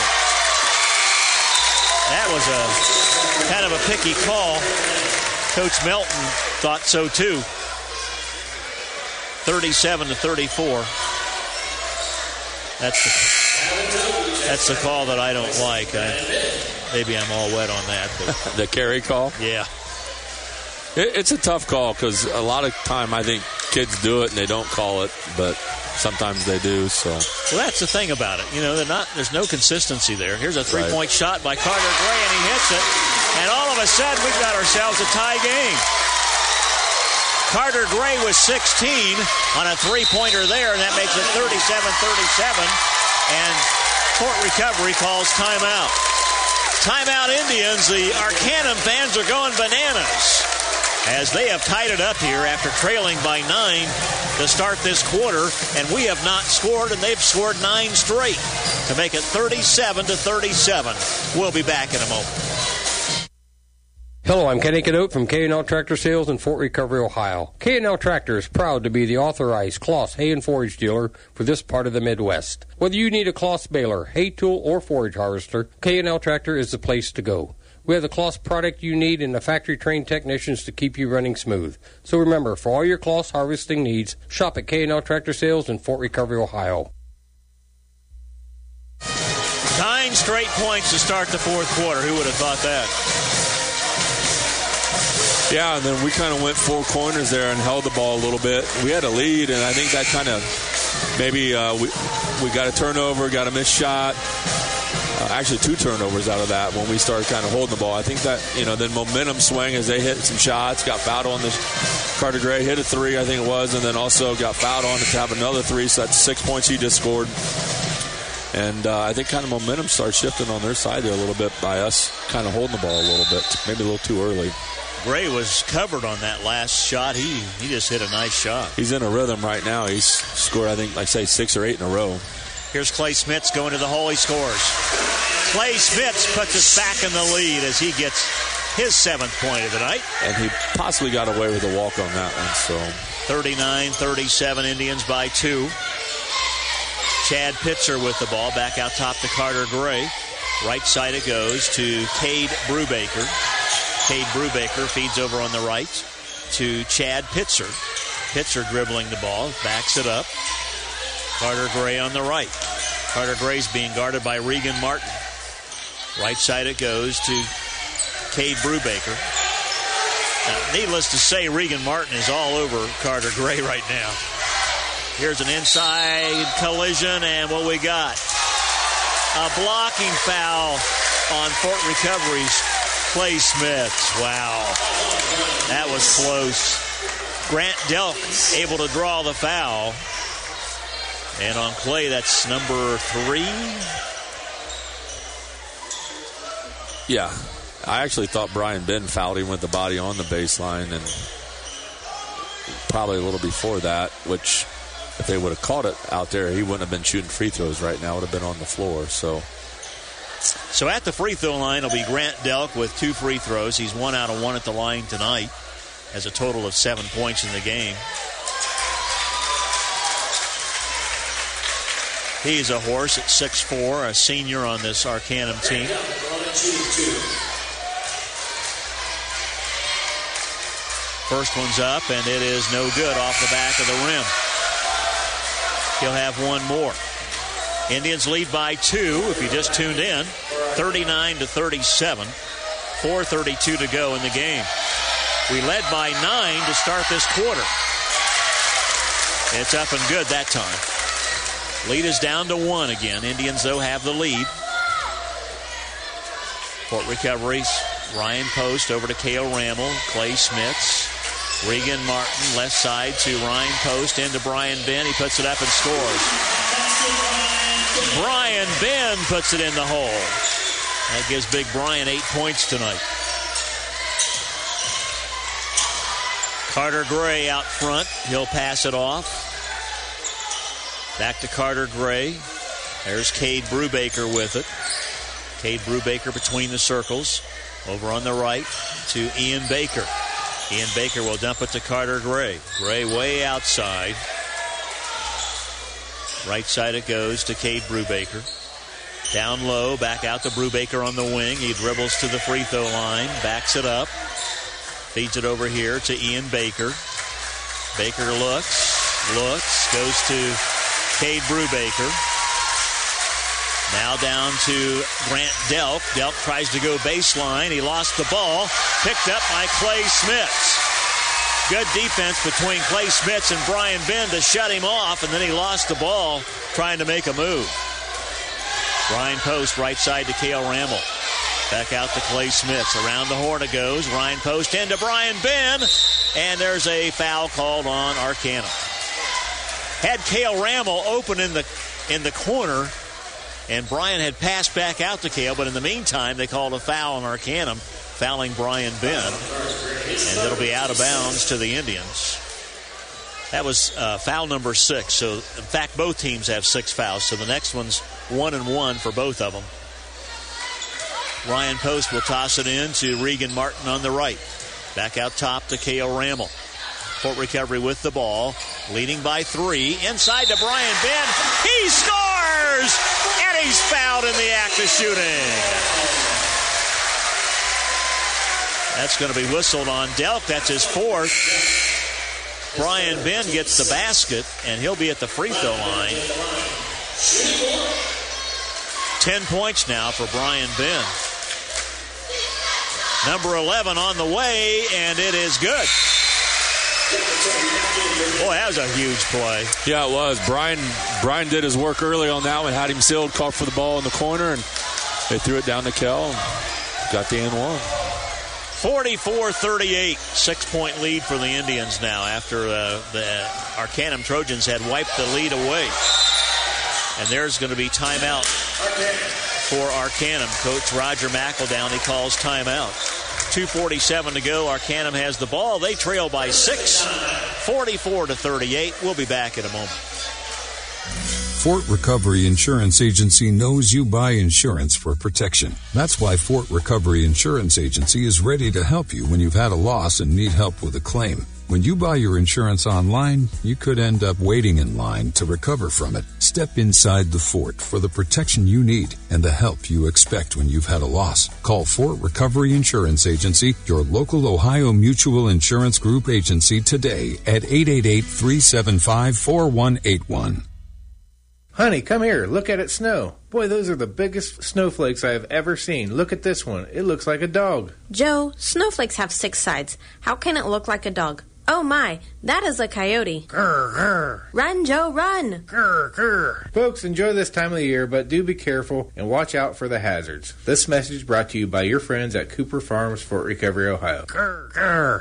That was a kind of a picky call. Coach Melton thought so too. thirty-seven to thirty-four. That's the that's the call that I don't like. I, maybe I'm all wet on that. But. The carry call? Yeah. It, it's a tough call because a lot of time I think kids do it and they don't call it, but sometimes they do. So. Well, that's the thing about it. You know, they're not. There's no consistency there. Here's a three-point right. shot by Carter Gray, and he hits it. And all of a sudden, we've got ourselves a tie game. Carter Gray was sixteen on a three-pointer there, and that makes it thirty-seven thirty-seven. And Fort Recovery calls timeout. Timeout Indians. The Arcanum fans are going bananas as they have tied it up here after trailing by nine to start this quarter, and we have not scored, and they've scored nine straight to make it thirty-seven to thirty-seven. We'll be back in a moment. Hello, I'm Kenny Cadote from K and L Tractor Sales in Fort Recovery, Ohio. K and L Tractor is proud to be the authorized Kloss hay and forage dealer for this part of the Midwest. Whether you need a Kloss baler, hay tool, or forage harvester, K and L Tractor is the place to go. We have the Kloss product you need and the factory-trained technicians to keep you running smooth. So remember, for all your Kloss harvesting needs, shop at K and L Tractor Sales in Fort Recovery, Ohio. Nine straight points to start the fourth quarter. Who would have thought that? Yeah, and then we kind of went four corners there and held the ball a little bit. We had a lead, and I think that kind of maybe uh, we we got a turnover, got a missed shot. Uh, actually, two turnovers out of that when we started kind of holding the ball. I think that, you know, then momentum swing as they hit some shots, got fouled on this. Carter Gray hit a three, I think it was, and then also got fouled on to have another three, so that's six points he just scored. And uh, I think kind of momentum starts shifting on their side there a little bit by us kind of holding the ball a little bit, maybe a little too early. Gray was covered on that last shot. He he just hit a nice shot. He's in a rhythm right now. He's scored, I think, like say, six or eight in a row. Here's Clay Smits going to the hole. He scores. Clay Smits puts us back in the lead as he gets his seventh point of the night. And he possibly got away with a walk on that one. So thirty-nine thirty-seven, Indians by two. Chad Pitzer with the ball. Back out top to Carter Gray. Right side it goes to Cade Brubaker. Cade Brubaker feeds over on the right to Chad Pitzer. Pitzer dribbling the ball. Backs it up. Carter Gray on the right. Carter Gray's being guarded by Regan Martin. Right side it goes to Cade Brubaker. Now, needless to say, Regan Martin is all over Carter Gray right now. Here's an inside collision, and what we got? A blocking foul on Fort Recovery's Clay Smith. Wow. That was close. Grant Delk able to draw the foul. And on Clay, that's number three. Yeah. I actually thought Brian Ben fouled him with the body on the baseline, and probably a little before that, which if they would have caught it out there, he wouldn't have been shooting free throws right now. It would have been on the floor. So so at the free throw line will be Grant Delk with two free throws. He's one out of one at the line tonight. Has a total of seven points in the game. He's a horse at six foot four, a senior on this Arcanum team. First one's up, and it is no good off the back of the rim. He'll have one more. Indians lead by two, if you just tuned in, thirty-nine to thirty-seven. four thirty-two to go in the game. We led by nine to start this quarter. It's up and good that time. Lead is down to one again. Indians, though, have the lead. Fort Recovery's Ryan Post over to Cale Rammel. Clay Smits. Regan Martin, left side to Ryan Post, into Brian Ben. He puts it up and scores. Brian Ben puts it in the hole. That gives Big Brian eight points tonight. Carter Gray out front. He'll pass it off. Back to Carter Gray. There's Cade Brubaker with it. Cade Brubaker between the circles. Over on the right to Ian Baker. Ian Baker will dump it to Carter Gray. Gray way outside. Right side it goes to Cade Brubaker. Down low, back out to Brubaker on the wing. He dribbles to the free throw line. Backs it up. Feeds it over here to Ian Baker. Baker looks. Looks. Goes to Cade Brubaker. Now down to Grant Delk. Delk tries to go baseline. He lost the ball. Picked up by Clay Smits. Good defense between Clay Smits and Brian Ben to shut him off, and then he lost the ball trying to make a move. Ryan Post right side to Cale Rammel. Back out to Clay Smits. Around the horn it goes. Ryan Post into Brian Ben, and there's a foul called on Arcanum. Had Cale Rammel open in the in the corner, and Brian had passed back out to Cale, but in the meantime, they called a foul on Arcanum, fouling Brian Ben, and it'll be out of bounds to the Indians. That was uh, foul number six. So, in fact, both teams have six fouls, so the next one's one and one for both of them. Ryan Post will toss it in to Regan Martin on the right. Back out top to Cale Rammel. Fort Recovery with the ball, leading by three. Inside to Brian Ben. He scores! And he's fouled in the act of shooting. That's going to be whistled on Delk. That's his fourth. Brian Ben gets the basket, and he'll be at the free throw line. Ten points now for Brian Ben. Number eleven on the way, and it is good. Boy, that was a huge play. Yeah, it was. Brian Brian did his work early on that one, had him sealed, caught for the ball in the corner, and they threw it down to Kel. Got the and one. forty-four thirty-eight, six-point lead for the Indians now after uh, the Arcanum Trojans had wiped the lead away. And there's going to be timeout for Arcanum. Coach Roger McEldown, he calls timeout. two forty-seven to go. Arcanum has the ball. They trail by six, forty-four to thirty-eight. We'll be back in a moment. Fort Recovery Insurance Agency knows you buy insurance for protection. That's why Fort Recovery Insurance Agency is ready to help you when you've had a loss and need help with a claim. When you buy your insurance online, you could end up waiting in line to recover from it. Step inside the fort for the protection you need and the help you expect when you've had a loss. Call Fort Recovery Insurance Agency, your local Ohio Mutual Insurance Group agency today at eight eight eight, three seven five, four one eight one. Honey, come here. Look at it snow. Boy, those are the biggest snowflakes I have ever seen. Look at this one. It looks like a dog. Joe, snowflakes have six sides. How can it look like a dog? Oh my, that is a coyote. Grr, grr. Run, Joe, run. Grr, grr. Folks, enjoy this time of the year, but do be careful and watch out for the hazards. This message brought to you by your friends at Cooper Farms, Fort Recovery, Ohio. Grr, grr.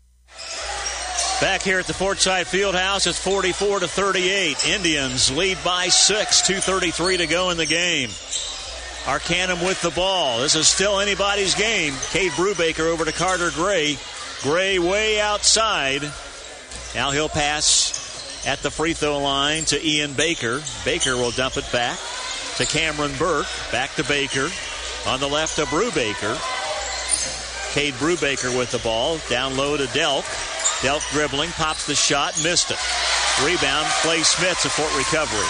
Back here at the Fortside Fieldhouse, it's forty-four to thirty-eight. Indians lead by six, two thirty-three to go in the game. Arcanum with the ball. This is still anybody's game. Cade Brubaker over to Carter Gray. Gray way outside. Now he'll pass at the free throw line to Ian Baker. Baker will dump it back to Cameron Burke. Back to Baker. On the left to Brubaker. Cade Brubaker with the ball. Down low to Delk. Delk dribbling, pops the shot, missed it. Rebound, Clay Smith to Fort Recovery.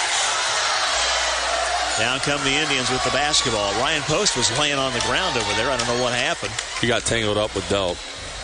Down come the Indians with the basketball. Ryan Post was laying on the ground over there. I don't know what happened. He got tangled up with Delk.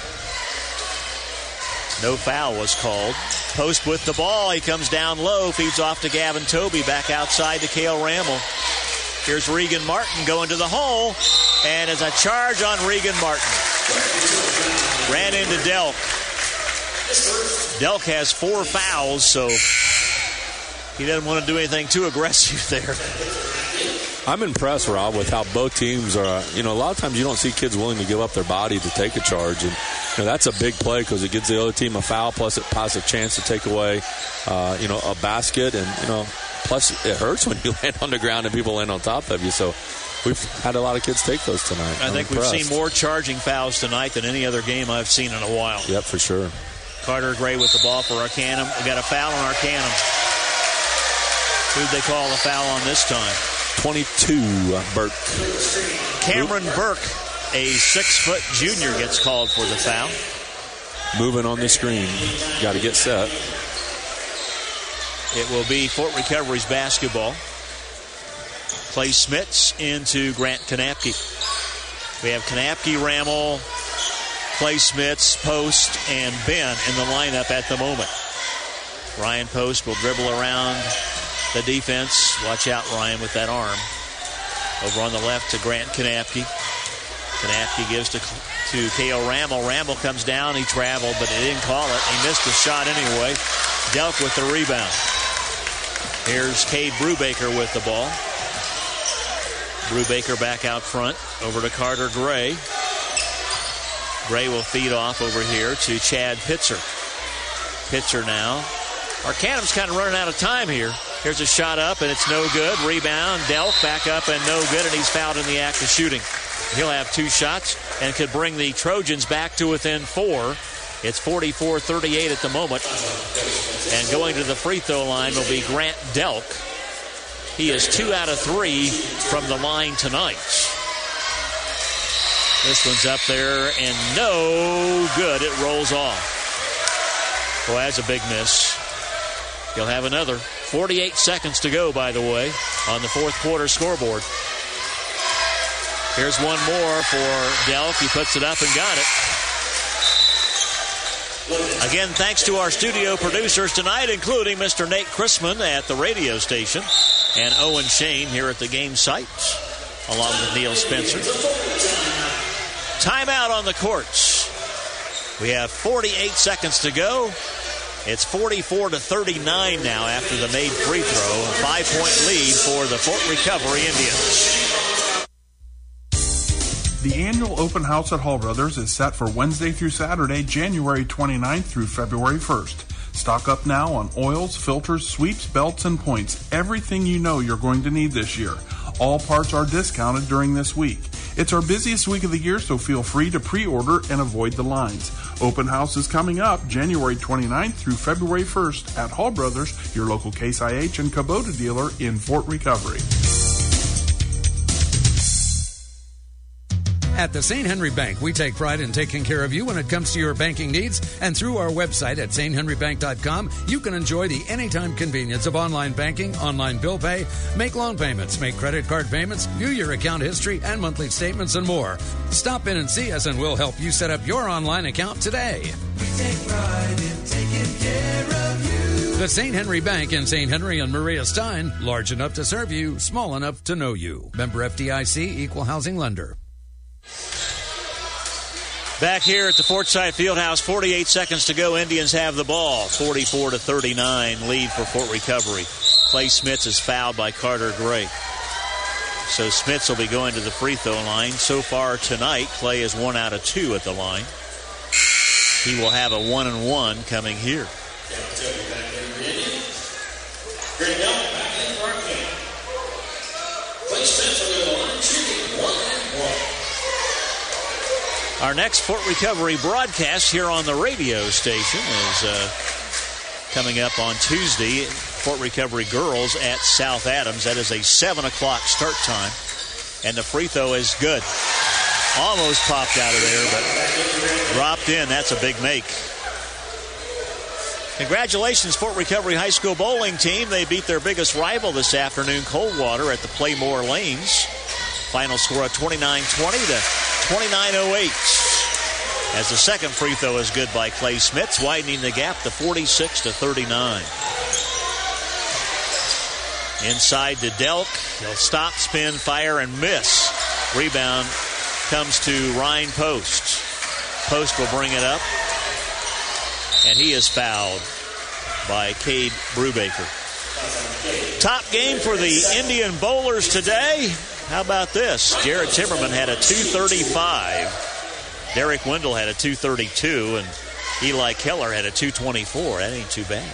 No foul was called. Post with the ball. He comes down low, feeds off to Gavin Toby. Back outside to Cale Ramel. Here's Regan Martin going to the hole. And it's a charge on Regan Martin. Ran into Delk. Delk has four fouls, so he doesn't want to do anything too aggressive there. I'm impressed, Rob, with how both teams are. You know, a lot of times you don't see kids willing to give up their body to take a charge. And, you know, that's a big play because it gives the other team a foul, plus it has a chance to take away, uh, you know, a basket. And, you know, plus it hurts when you land on the ground and people land on top of you. So we've had a lot of kids take those tonight. I I'm think impressed. We've seen more charging fouls tonight than any other game I've seen in a while. Yep, for sure. Carter Gray with the ball for Arcanum. We got a foul on Arcanum. Who'd they call a foul on this time? twenty-two, Burke. Cameron Burke, a six-foot junior, gets called for the foul. Moving on the screen. Got to get set. It will be Fort Recovery's basketball. Clay Smits into Grant Kanapke. We have Kanapke, Ramel, Clay Smits, Post, and Ben in the lineup at the moment. Ryan Post will dribble around the defense. Watch out, Ryan, with that arm. Over on the left to Grant Kanapke. Kanapke gives to, to K O Ramel. Ramel comes down. He traveled, but he didn't call it. He missed the shot anyway. Delk with the rebound. Here's Cade Brubaker with the ball. Brubaker back out front. Over to Carter Gray. Gray will feed off over here to Chad Pitzer. Pitzer now. Arcanum's kind of running out of time here. Here's a shot up, and it's no good. Rebound. Delk back up and no good, and he's fouled in the act of shooting. He'll have two shots and could bring the Trojans back to within four. It's forty-four thirty-eight at the moment. And going to the free throw line will be Grant Delk. He is two out of three from the line tonight. This one's up there and no good. It rolls off. Boy, that's a big miss. He'll have another. forty-eight seconds to go, by the way, on the fourth quarter scoreboard. Here's one more for Delk. He puts it up and got it. Again, thanks to our studio producers tonight, including Mister Nate Chrisman at the radio station and Owen Shane here at the game site, along with Neil Spencer. Timeout on the courts. We have forty-eight seconds to go. It's forty-four to thirty-nine now after the made free throw. A five-point lead for the Fort Recovery Indians. The annual open house at Hall Brothers is set for Wednesday through Saturday, January twenty-ninth through February first. Stock up now on oils, filters, sweeps, belts, and points. Everything you know you're going to need this year. All parts are discounted during this week. It's our busiest week of the year, so feel free to pre-order and avoid the lines. Open house is coming up January twenty-ninth through February first at Hall Brothers, your local Case I H and Kubota dealer in Fort Recovery. At the Saint Henry Bank, we take pride in taking care of you when it comes to your banking needs. And through our website at saint henry bank dot com, you can enjoy the anytime convenience of online banking, online bill pay, make loan payments, make credit card payments, view your account history and monthly statements, and more. Stop in and see us, and we'll help you set up your online account today. We take pride in taking care of you. The Saint Henry Bank in Saint Henry and Maria Stein, large enough to serve you, small enough to know you. Member F D I C, Equal Housing Lender. Back here at the Fortside Fieldhouse, forty-eight seconds to go. Indians have the ball. forty-four to thirty-nine lead for Fort Recovery. Clay Smits is fouled by Carter Gray. So Smits will be going to the free throw line. So far tonight, Clay is one out of two at the line. He will have a one and one coming here. Our next Fort Recovery broadcast here on the radio station is uh, coming up on Tuesday. Fort Recovery girls at South Adams. That is a seven o'clock start time. And the free throw is good. Almost popped out of there, but dropped in. That's a big make. Congratulations, Fort Recovery High School bowling team. They beat their biggest rival this afternoon, Coldwater, at the Playmore Lanes. Final score of twenty-nine twenty to twenty-nine oh eight. As the second free throw is good by Clay Smits, widening the gap to forty-six to thirty-nine. Inside to Delk. He'll stop, spin, fire, and miss. Rebound comes to Ryan Post. Post will bring it up. And he is fouled by Cade Brubaker. Top game for the Indian bowlers today. How about this? Jared Timmerman had a two thirty-five. Derek Wendell had a two thirty-two. And Eli Keller had a two twenty-four. That ain't too bad.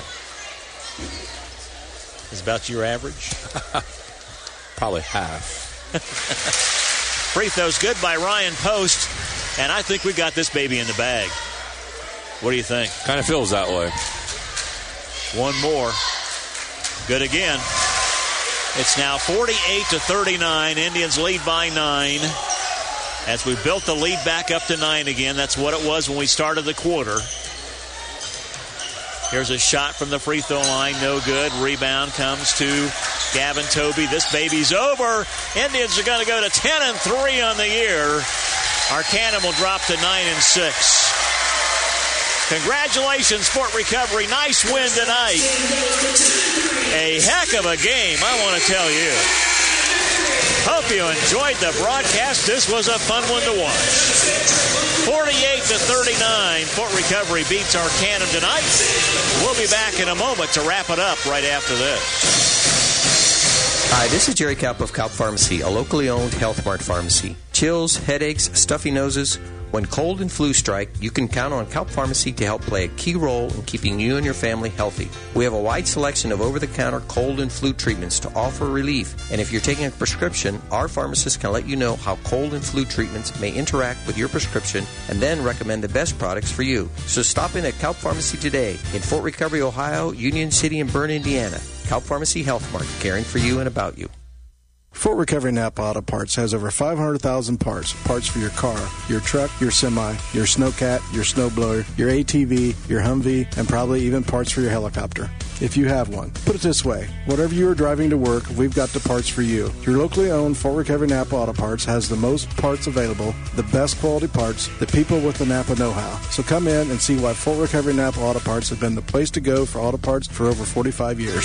Is about your average? Probably half. Free throw's good by Ryan Post. And I think we got this baby in the bag. What do you think? Kind of feels that way. One more. Good again. It's now forty-eight to thirty-nine. Indians lead by nine. As we built the lead back up to nine again. That's what it was when we started the quarter. Here's a shot from the free throw line. No good. Rebound comes to Gavin Toby. This baby's over. Indians are going to go to ten and three on the year. Arcanum will drop to nine and six. Congratulations, Fort Recovery. Nice win tonight. A heck of a game, I want to tell you. Hope you enjoyed the broadcast. This was a fun one to watch. forty-eight to thirty-nine, Fort Recovery beats Arcanum tonight. We'll be back in a moment to wrap it up right after this. Hi, this is Jerry Kaup of Kaup Pharmacy, a locally owned Health Mart pharmacy. Chills, headaches, stuffy noses. When cold and flu strike, you can count on Kaup Pharmacy to help play a key role in keeping you and your family healthy. We have a wide selection of over-the-counter cold and flu treatments to offer relief. And if you're taking a prescription, our pharmacist can let you know how cold and flu treatments may interact with your prescription and then recommend the best products for you. So stop in at Kaup Pharmacy today in Fort Recovery, Ohio, Union City, and Bern, Indiana. Kaup Pharmacy Health Mart, caring for you and about you. Fort Recovery Napa Auto Parts has over five hundred thousand parts. Parts for your car, your truck, your semi, your snowcat, your snowblower, your A T V, your Humvee, and probably even parts for your helicopter, if you have one. Put it this way, whatever you are driving to work, we've got the parts for you. Your locally owned Fort Recovery Napa Auto Parts has the most parts available, the best quality parts, the people with the Napa know-how. So come in and see why Fort Recovery Napa Auto Parts has been the place to go for auto parts for over forty-five years.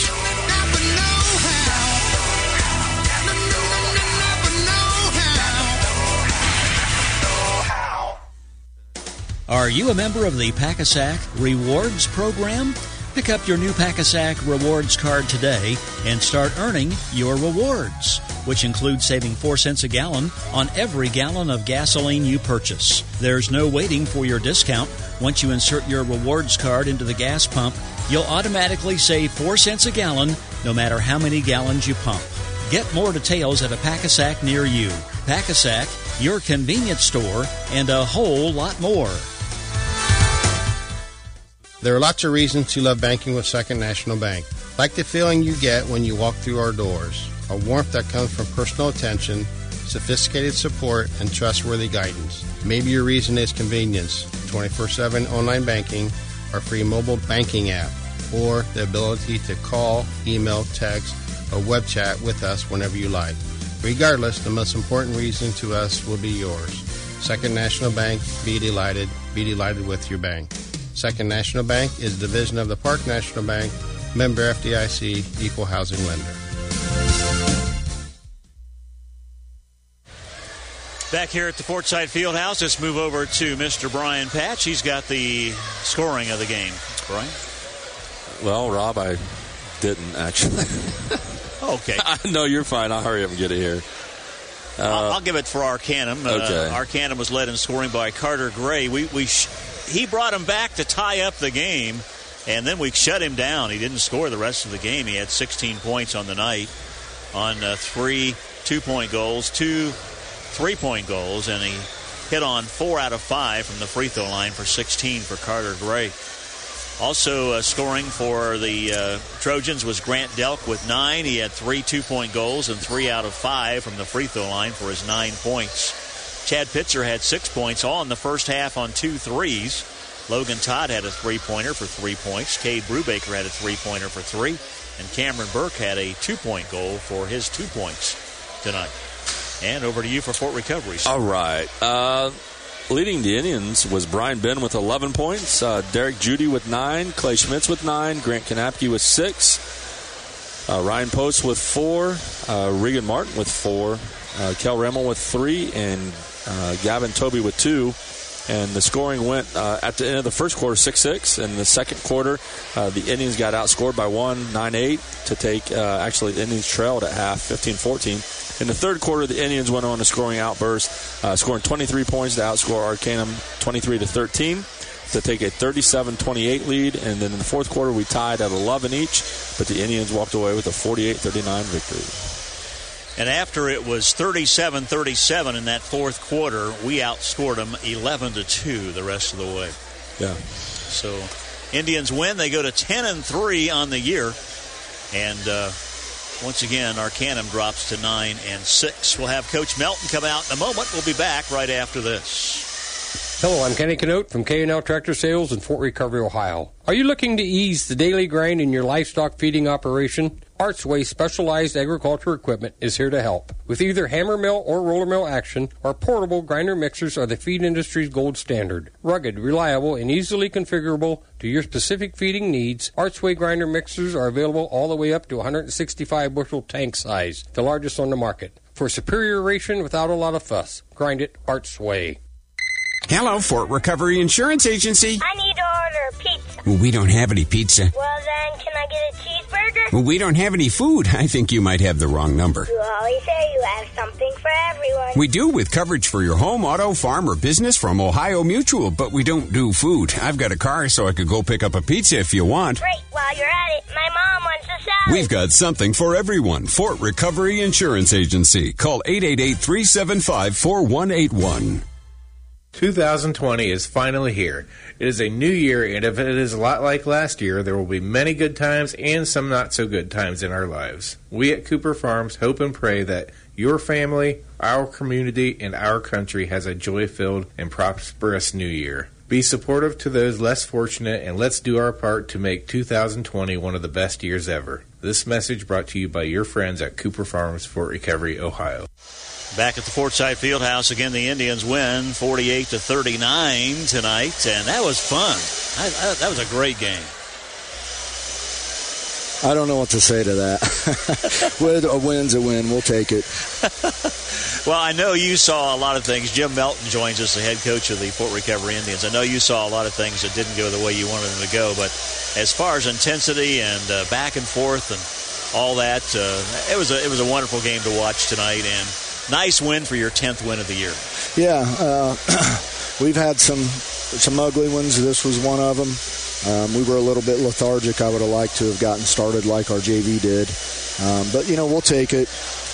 Are you a member of the Pack-A-Sack Rewards program? Pick up your new Pack-A-Sack Rewards card today and start earning your rewards, which include saving four cents a gallon on every gallon of gasoline you purchase. There's no waiting for your discount. Once you insert your rewards card into the gas pump, you'll automatically save four cents a gallon no matter how many gallons you pump. Get more details at a Pack-A-Sack near you. Pack-A-Sack, your convenience store, and a whole lot more. There are lots of reasons to love banking with Second National Bank. Like the feeling you get when you walk through our doors. A warmth that comes from personal attention, sophisticated support, and trustworthy guidance. Maybe your reason is convenience, twenty-four seven online banking, our free mobile banking app, or the ability to call, email, text, or web chat with us whenever you like. Regardless, the most important reason to us will be yours. Second National Bank, be delighted. Be delighted with your bank. Second National Bank is a division of the Park National Bank, member F D I C, equal housing lender. Back here at the Fortside Fieldhouse, let's move over to Mister Brian Patch. He's got the scoring of the game. Brian? Well, Rob, I didn't actually. Okay. No, you're fine. I'll hurry up and get it here. Uh, I'll, I'll give it for Arcanum. Okay. Uh, Arcanum was led in scoring by Carter Gray. We we sh- he brought him back to tie up the game, and then we shut him down. He didn't score the rest of the game. He had sixteen points on the night on uh, three two-point goals, two three-point goals, and he hit on four out of five from the free throw line for sixteen for Carter Gray. Also uh, scoring for the uh, Trojans was Grant Delk with nine. He had three two-point goals and three out of five from the free throw line for his nine points. Chad Pitzer had six points, all in the first half on two threes. Logan Todd had a three-pointer for three points. Cade Brubaker had a three-pointer for three. And Cameron Burke had a two-point goal for his two points tonight. And over to you for Fort Recovery. All right. Uh, leading the Indians was Brian Ben with eleven points, uh, Derek Judy with nine, Clay Schmitz with nine, Grant Kanapke with six, uh, Ryan Post with four, uh, Regan Martin with four, uh, Kel Remmel with three, and uh, Gavin Toby with two. And the scoring went uh, at the end of the first quarter six six. In the second quarter, uh, the Indians got outscored by one, nine eight, to take, uh, actually, the Indians trailed at half, fifteen fourteen. In the third quarter, the Indians went on a scoring outburst, uh, scoring twenty-three points to outscore Arcanum twenty-three to thirteen to take a thirty-seven twenty-eight lead. And then in the fourth quarter, we tied at eleven each, but the Indians walked away with a forty-eight thirty-nine victory. And after it was thirty-seven thirty-seven in that fourth quarter, we outscored them eleven to two the rest of the way. Yeah. So Indians win. They go to ten and three on the year. And uh, once again, Arcanum drops to nine and six. We'll have Coach Melton come out in a moment. We'll be back right after this. Hello, I'm Kenny Canote from K and L Tractor Sales in Fort Recovery, Ohio. Are you looking to ease the daily grind in your livestock feeding operation? Artsway Specialized Agriculture Equipment is here to help. With either hammer mill or roller mill action, our portable grinder mixers are the feed industry's gold standard. Rugged, reliable, and easily configurable to your specific feeding needs, Artsway grinder mixers are available all the way up to one hundred sixty-five bushel tank size, the largest on the market. For superior ration without a lot of fuss, grind it Artsway. Hello, Fort Recovery Insurance Agency. I need to order pizza. Well, we don't have any pizza. Well, then, can I get a cheeseburger? Well, we don't have any food. I think you might have the wrong number. You always say you have something for everyone. We do, with coverage for your home, auto, farm, or business from Ohio Mutual, but we don't do food. I've got a car, so I could go pick up a pizza if you want. Great. While you're at it, my mom wants a salad. We've got something for everyone. Fort Recovery Insurance Agency. Call eight eight eight, three seven five, four one eight one. two thousand twenty is finally here. It is a new year, and if it is a lot like last year, there will be many good times and some not so good times in our lives. We at Cooper Farms hope and pray that your family, our community, and our country has a joy-filled and prosperous new year. Be supportive to those less fortunate, and let's do our part to make two thousand twenty one of the best years ever. This message brought to you by your friends at Cooper Farms, Fort Recovery, Ohio. Back at the Fortside Fieldhouse again, the Indians win forty-eight to thirty-nine tonight, and that was fun. I, I, that was a great game. I don't know what to say to that. With a win's a win, we'll take it. Well, I know you saw a lot of things. Jim Melton joins us, the head coach of the Fort Recovery Indians. I know you saw a lot of things that didn't go the way you wanted them to go, but as far as intensity and uh, back and forth and all that, uh, it was a it was a wonderful game to watch tonight, and nice win for your tenth win of the year. Yeah, uh, we've had some some ugly ones. This was one of them. Um, we were a little bit lethargic. I would have liked to have gotten started like our J V did. Um, but, you know, we'll take it.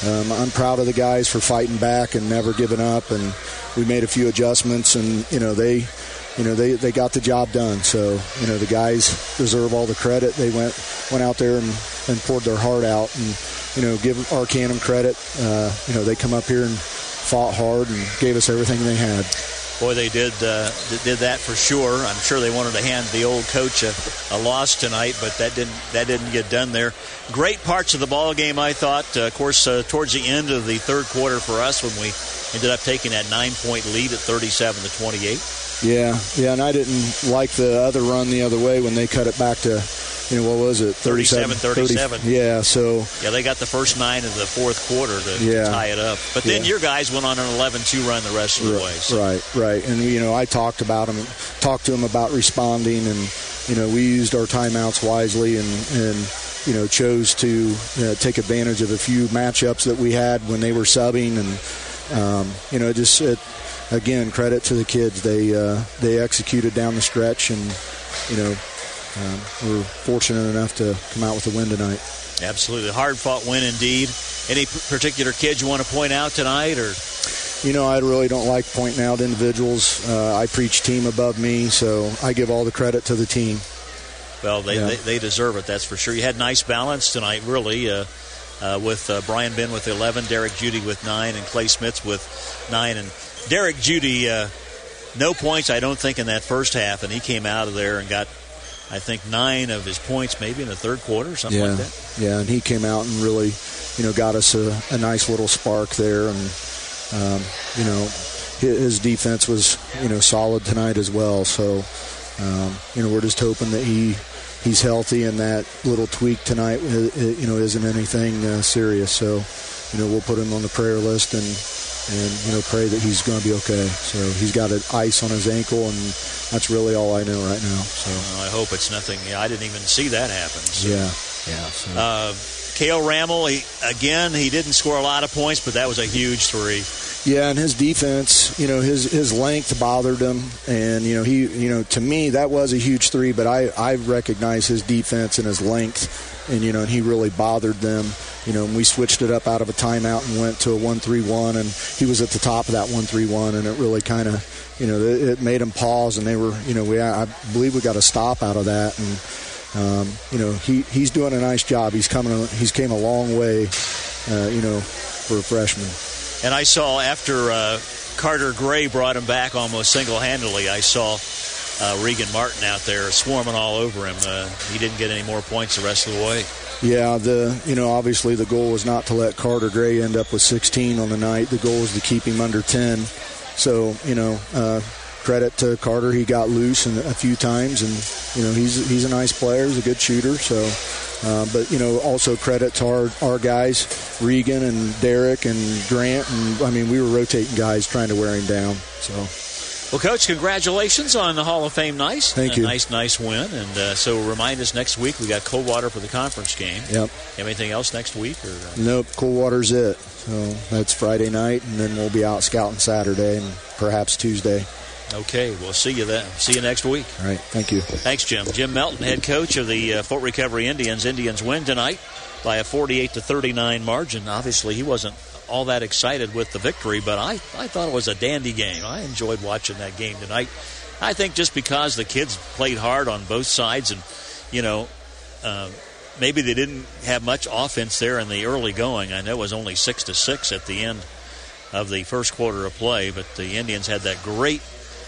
um, I'm proud of the guys for fighting back and never giving up. And we made a few adjustments, and you know they, you know they, they got the job done. So you know the guys deserve all the credit. They went went out there and, and poured their heart out, and you know give Arcanum credit. Uh, you know they come up here and fought hard and gave us everything they had. Boy, they did uh, did that for sure. I'm sure they wanted to hand the old coach a, a loss tonight, but that didn't that didn't get done there. Great parts of the ball game, I thought. Uh, of course, uh, towards the end of the third quarter for us, when we ended up taking that nine-point lead at thirty-seven to twenty-eight. Yeah, yeah, and I didn't like the other run the other way when they cut it back to, you know, what was it? thirty-seven thirty-seven. Yeah, so. Yeah, they got the first nine of the fourth quarter to, yeah, to tie it up. But then yeah. your guys went on an eleven two run the rest of the right, way. So. Right, right. And, you know, I talked about them, talked to them about responding, and, you know, we used our timeouts wisely and, and you know, chose to uh, take advantage of a few matchups that we had when they were subbing. And, um, you know, just, it, again, credit to the kids. They, uh, they executed down the stretch, and, you know, Um, we're fortunate enough to come out with a win tonight. Absolutely. Hard-fought win indeed. Any particular kids you want to point out tonight? Or, You know, I really don't like pointing out individuals. Uh, I preach team above me, so I give all the credit to the team. Well, they, yeah. they, they deserve it, that's for sure. You had nice balance tonight, really, uh, uh, with uh, Brian Ben with eleven, Derek Judy with nine, and Clay Smits with nine. And Derek Judy, uh, no points, I don't think, in that first half, and he came out of there and got, I think, nine of his points maybe in the third quarter, something yeah. like that. Yeah, and he came out and really, you know, got us a, a nice little spark there. And, um, you know, his, his defense was, you know, solid tonight as well. So, um, you know, we're just hoping that he he's healthy and that little tweak tonight, you know, isn't anything uh, serious. So, you know, we'll put him on the prayer list and, and you know, pray that he's going to be okay. So he's got an ice on his ankle, and that's really all I know right now. So well, I hope it's nothing. Yeah, I didn't even see that happen. So. Yeah, yeah. So. Uh, Cale Rammel, he, again, he didn't score a lot of points, but that was a huge three. Yeah, and his defense, you know, his his length bothered him, and you know, he, you know, to me that was a huge three. But I I recognize his defense and his length, and you know, and he really bothered them. You know, and we switched it up out of a timeout and went to a one three one, and he was at the top of that one three one, and it really kind of, you know, it, it made him pause, and they were, you know, we I believe we got a stop out of that, and um, you know, he he's doing a nice job. He's coming, he's came a long way, uh, you know, for a freshman. And I saw after uh, Carter Gray brought him back almost single-handedly, I saw uh, Regan Martin out there swarming all over him. Uh, he didn't get any more points the rest of the way. Yeah, the you know, obviously the goal was not to let Carter Gray end up with sixteen on the night. The goal was to keep him under ten. So, you know, uh, credit to Carter. He got loose in a few times, and, you know, he's he's a nice player. He's a good shooter. So, uh, but, you know, also credit to our, our guys, Regan and Derek and Grant. And, I mean, we were rotating guys trying to wear him down. So. Well, Coach, congratulations on the Hall of Fame. Nice. Thank a you. Nice, nice win. And uh, so remind us next week, we got Coldwater for the conference game. Yep. Anything else next week? Or uh... Nope, Coldwater's it. So that's Friday night, and then we'll be out scouting Saturday and perhaps Tuesday. Okay, we'll see you then. See you next week. All right, thank you. Thanks, Jim. Jim Melton, head coach of the uh, Fort Recovery Indians. Indians win tonight by a forty-eight to thirty-nine margin. Obviously, he wasn't all that excited with the victory, but I, I thought it was a dandy game. I enjoyed watching that game tonight. I think just because the kids played hard on both sides, and, you know, uh, maybe they didn't have much offense there in the early going. I know it was only six to six at the end of the first quarter of play, but the Indians had that great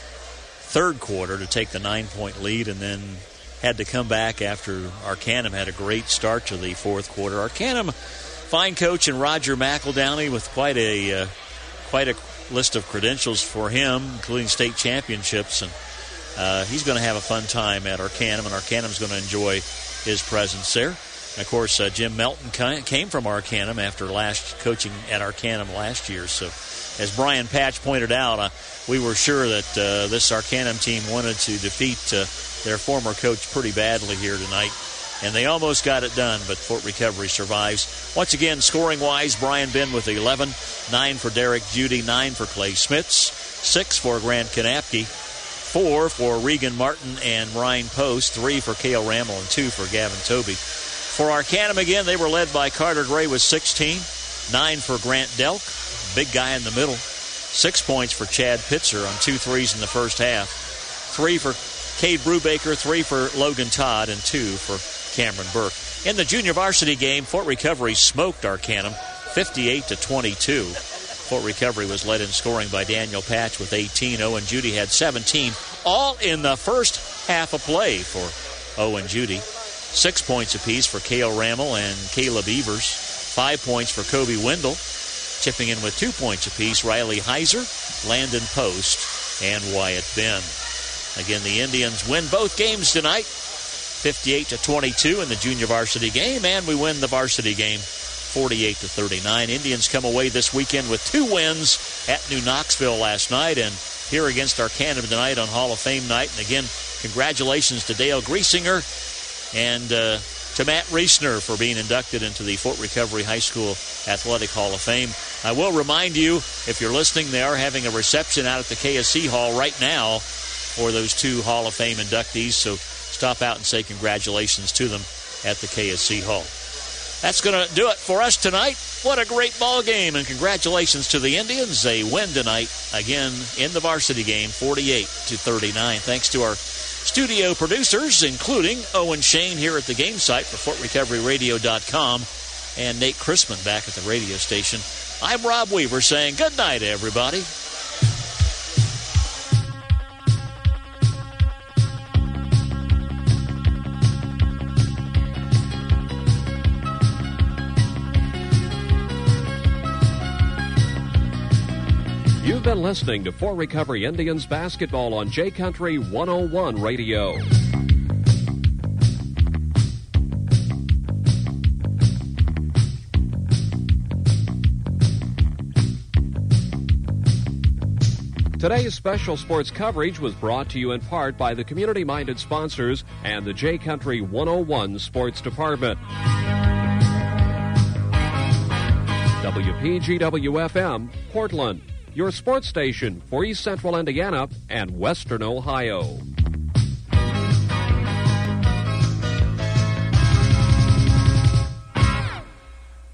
third quarter to take the nine-point lead, and then had to come back after Arcanum had a great start to the fourth quarter. Arcanum, fine coach, and Roger McEldowney with quite a uh, quite a list of credentials for him, including state championships, and uh, he's going to have a fun time at Arcanum, and Arcanum's going to enjoy his presence there. And of course, uh, Jim Melton came from Arcanum after last coaching at Arcanum last year. So, as Brian Patch pointed out, uh, we were sure that uh, this Arcanum team wanted to defeat uh, their former coach pretty badly here tonight. And they almost got it done, but Fort Recovery survives. Once again, scoring-wise, Brian Ben with eleven, nine for Derek Judy, nine for Clay Smits, six for Grant Kanapke, four for Regan Martin and Ryan Post, three for Cale Rammel, and two for Gavin Toby. For Arcanum again, they were led by Carter Gray with sixteen, Nine for Grant Delk, big guy in the middle. Six points for Chad Pitzer on two threes in the first half. Three for Cade Brubaker, three for Logan Todd, and two for Cameron Burke. In the junior varsity game, Fort Recovery smoked Arcanum fifty-eight to twenty-two. Fort Recovery was led in scoring by Daniel Patch with eighteen. Owen Judy had seventeen, all in the first half of play for Owen Judy. Six points apiece for Cale Rammel and Caleb Evers. Five points for Kobe Wendell. Chipping in with two points apiece, Riley Heiser, Landon Post, and Wyatt Ben. Again, the Indians win both games tonight, fifty-eight to twenty-two in the junior varsity game, and we win the varsity game forty-eight to thirty-nine. Indians come away this weekend with two wins at New Knoxville last night and here against Arcanum tonight on Hall of Fame night. And again, congratulations to Dale Griesinger and uh, to Matt Reesner for being inducted into the Fort Recovery High School Athletic Hall of Fame. I will remind you, if you're listening, they are having a reception out at the K S C Hall right now for those two Hall of Fame inductees, so stop out and say congratulations to them at the K S C Hall. That's going to do it for us tonight. What a great ball game, and congratulations to the Indians. They win tonight, again, in the varsity game, forty-eight to thirty-nine. Thanks to our studio producers, including Owen Shane here at the game site for Fort Recovery Radio dot com and Nate Chrisman back at the radio station. I'm Rob Weaver saying good night, everybody. You've been listening to Fort Recovery Indians basketball on J Country one oh one Radio. Today's special sports coverage was brought to you in part by the community-minded sponsors and the J Country one oh one Sports Department. W P G W F M, Portland, your sports station for East Central Indiana and Western Ohio.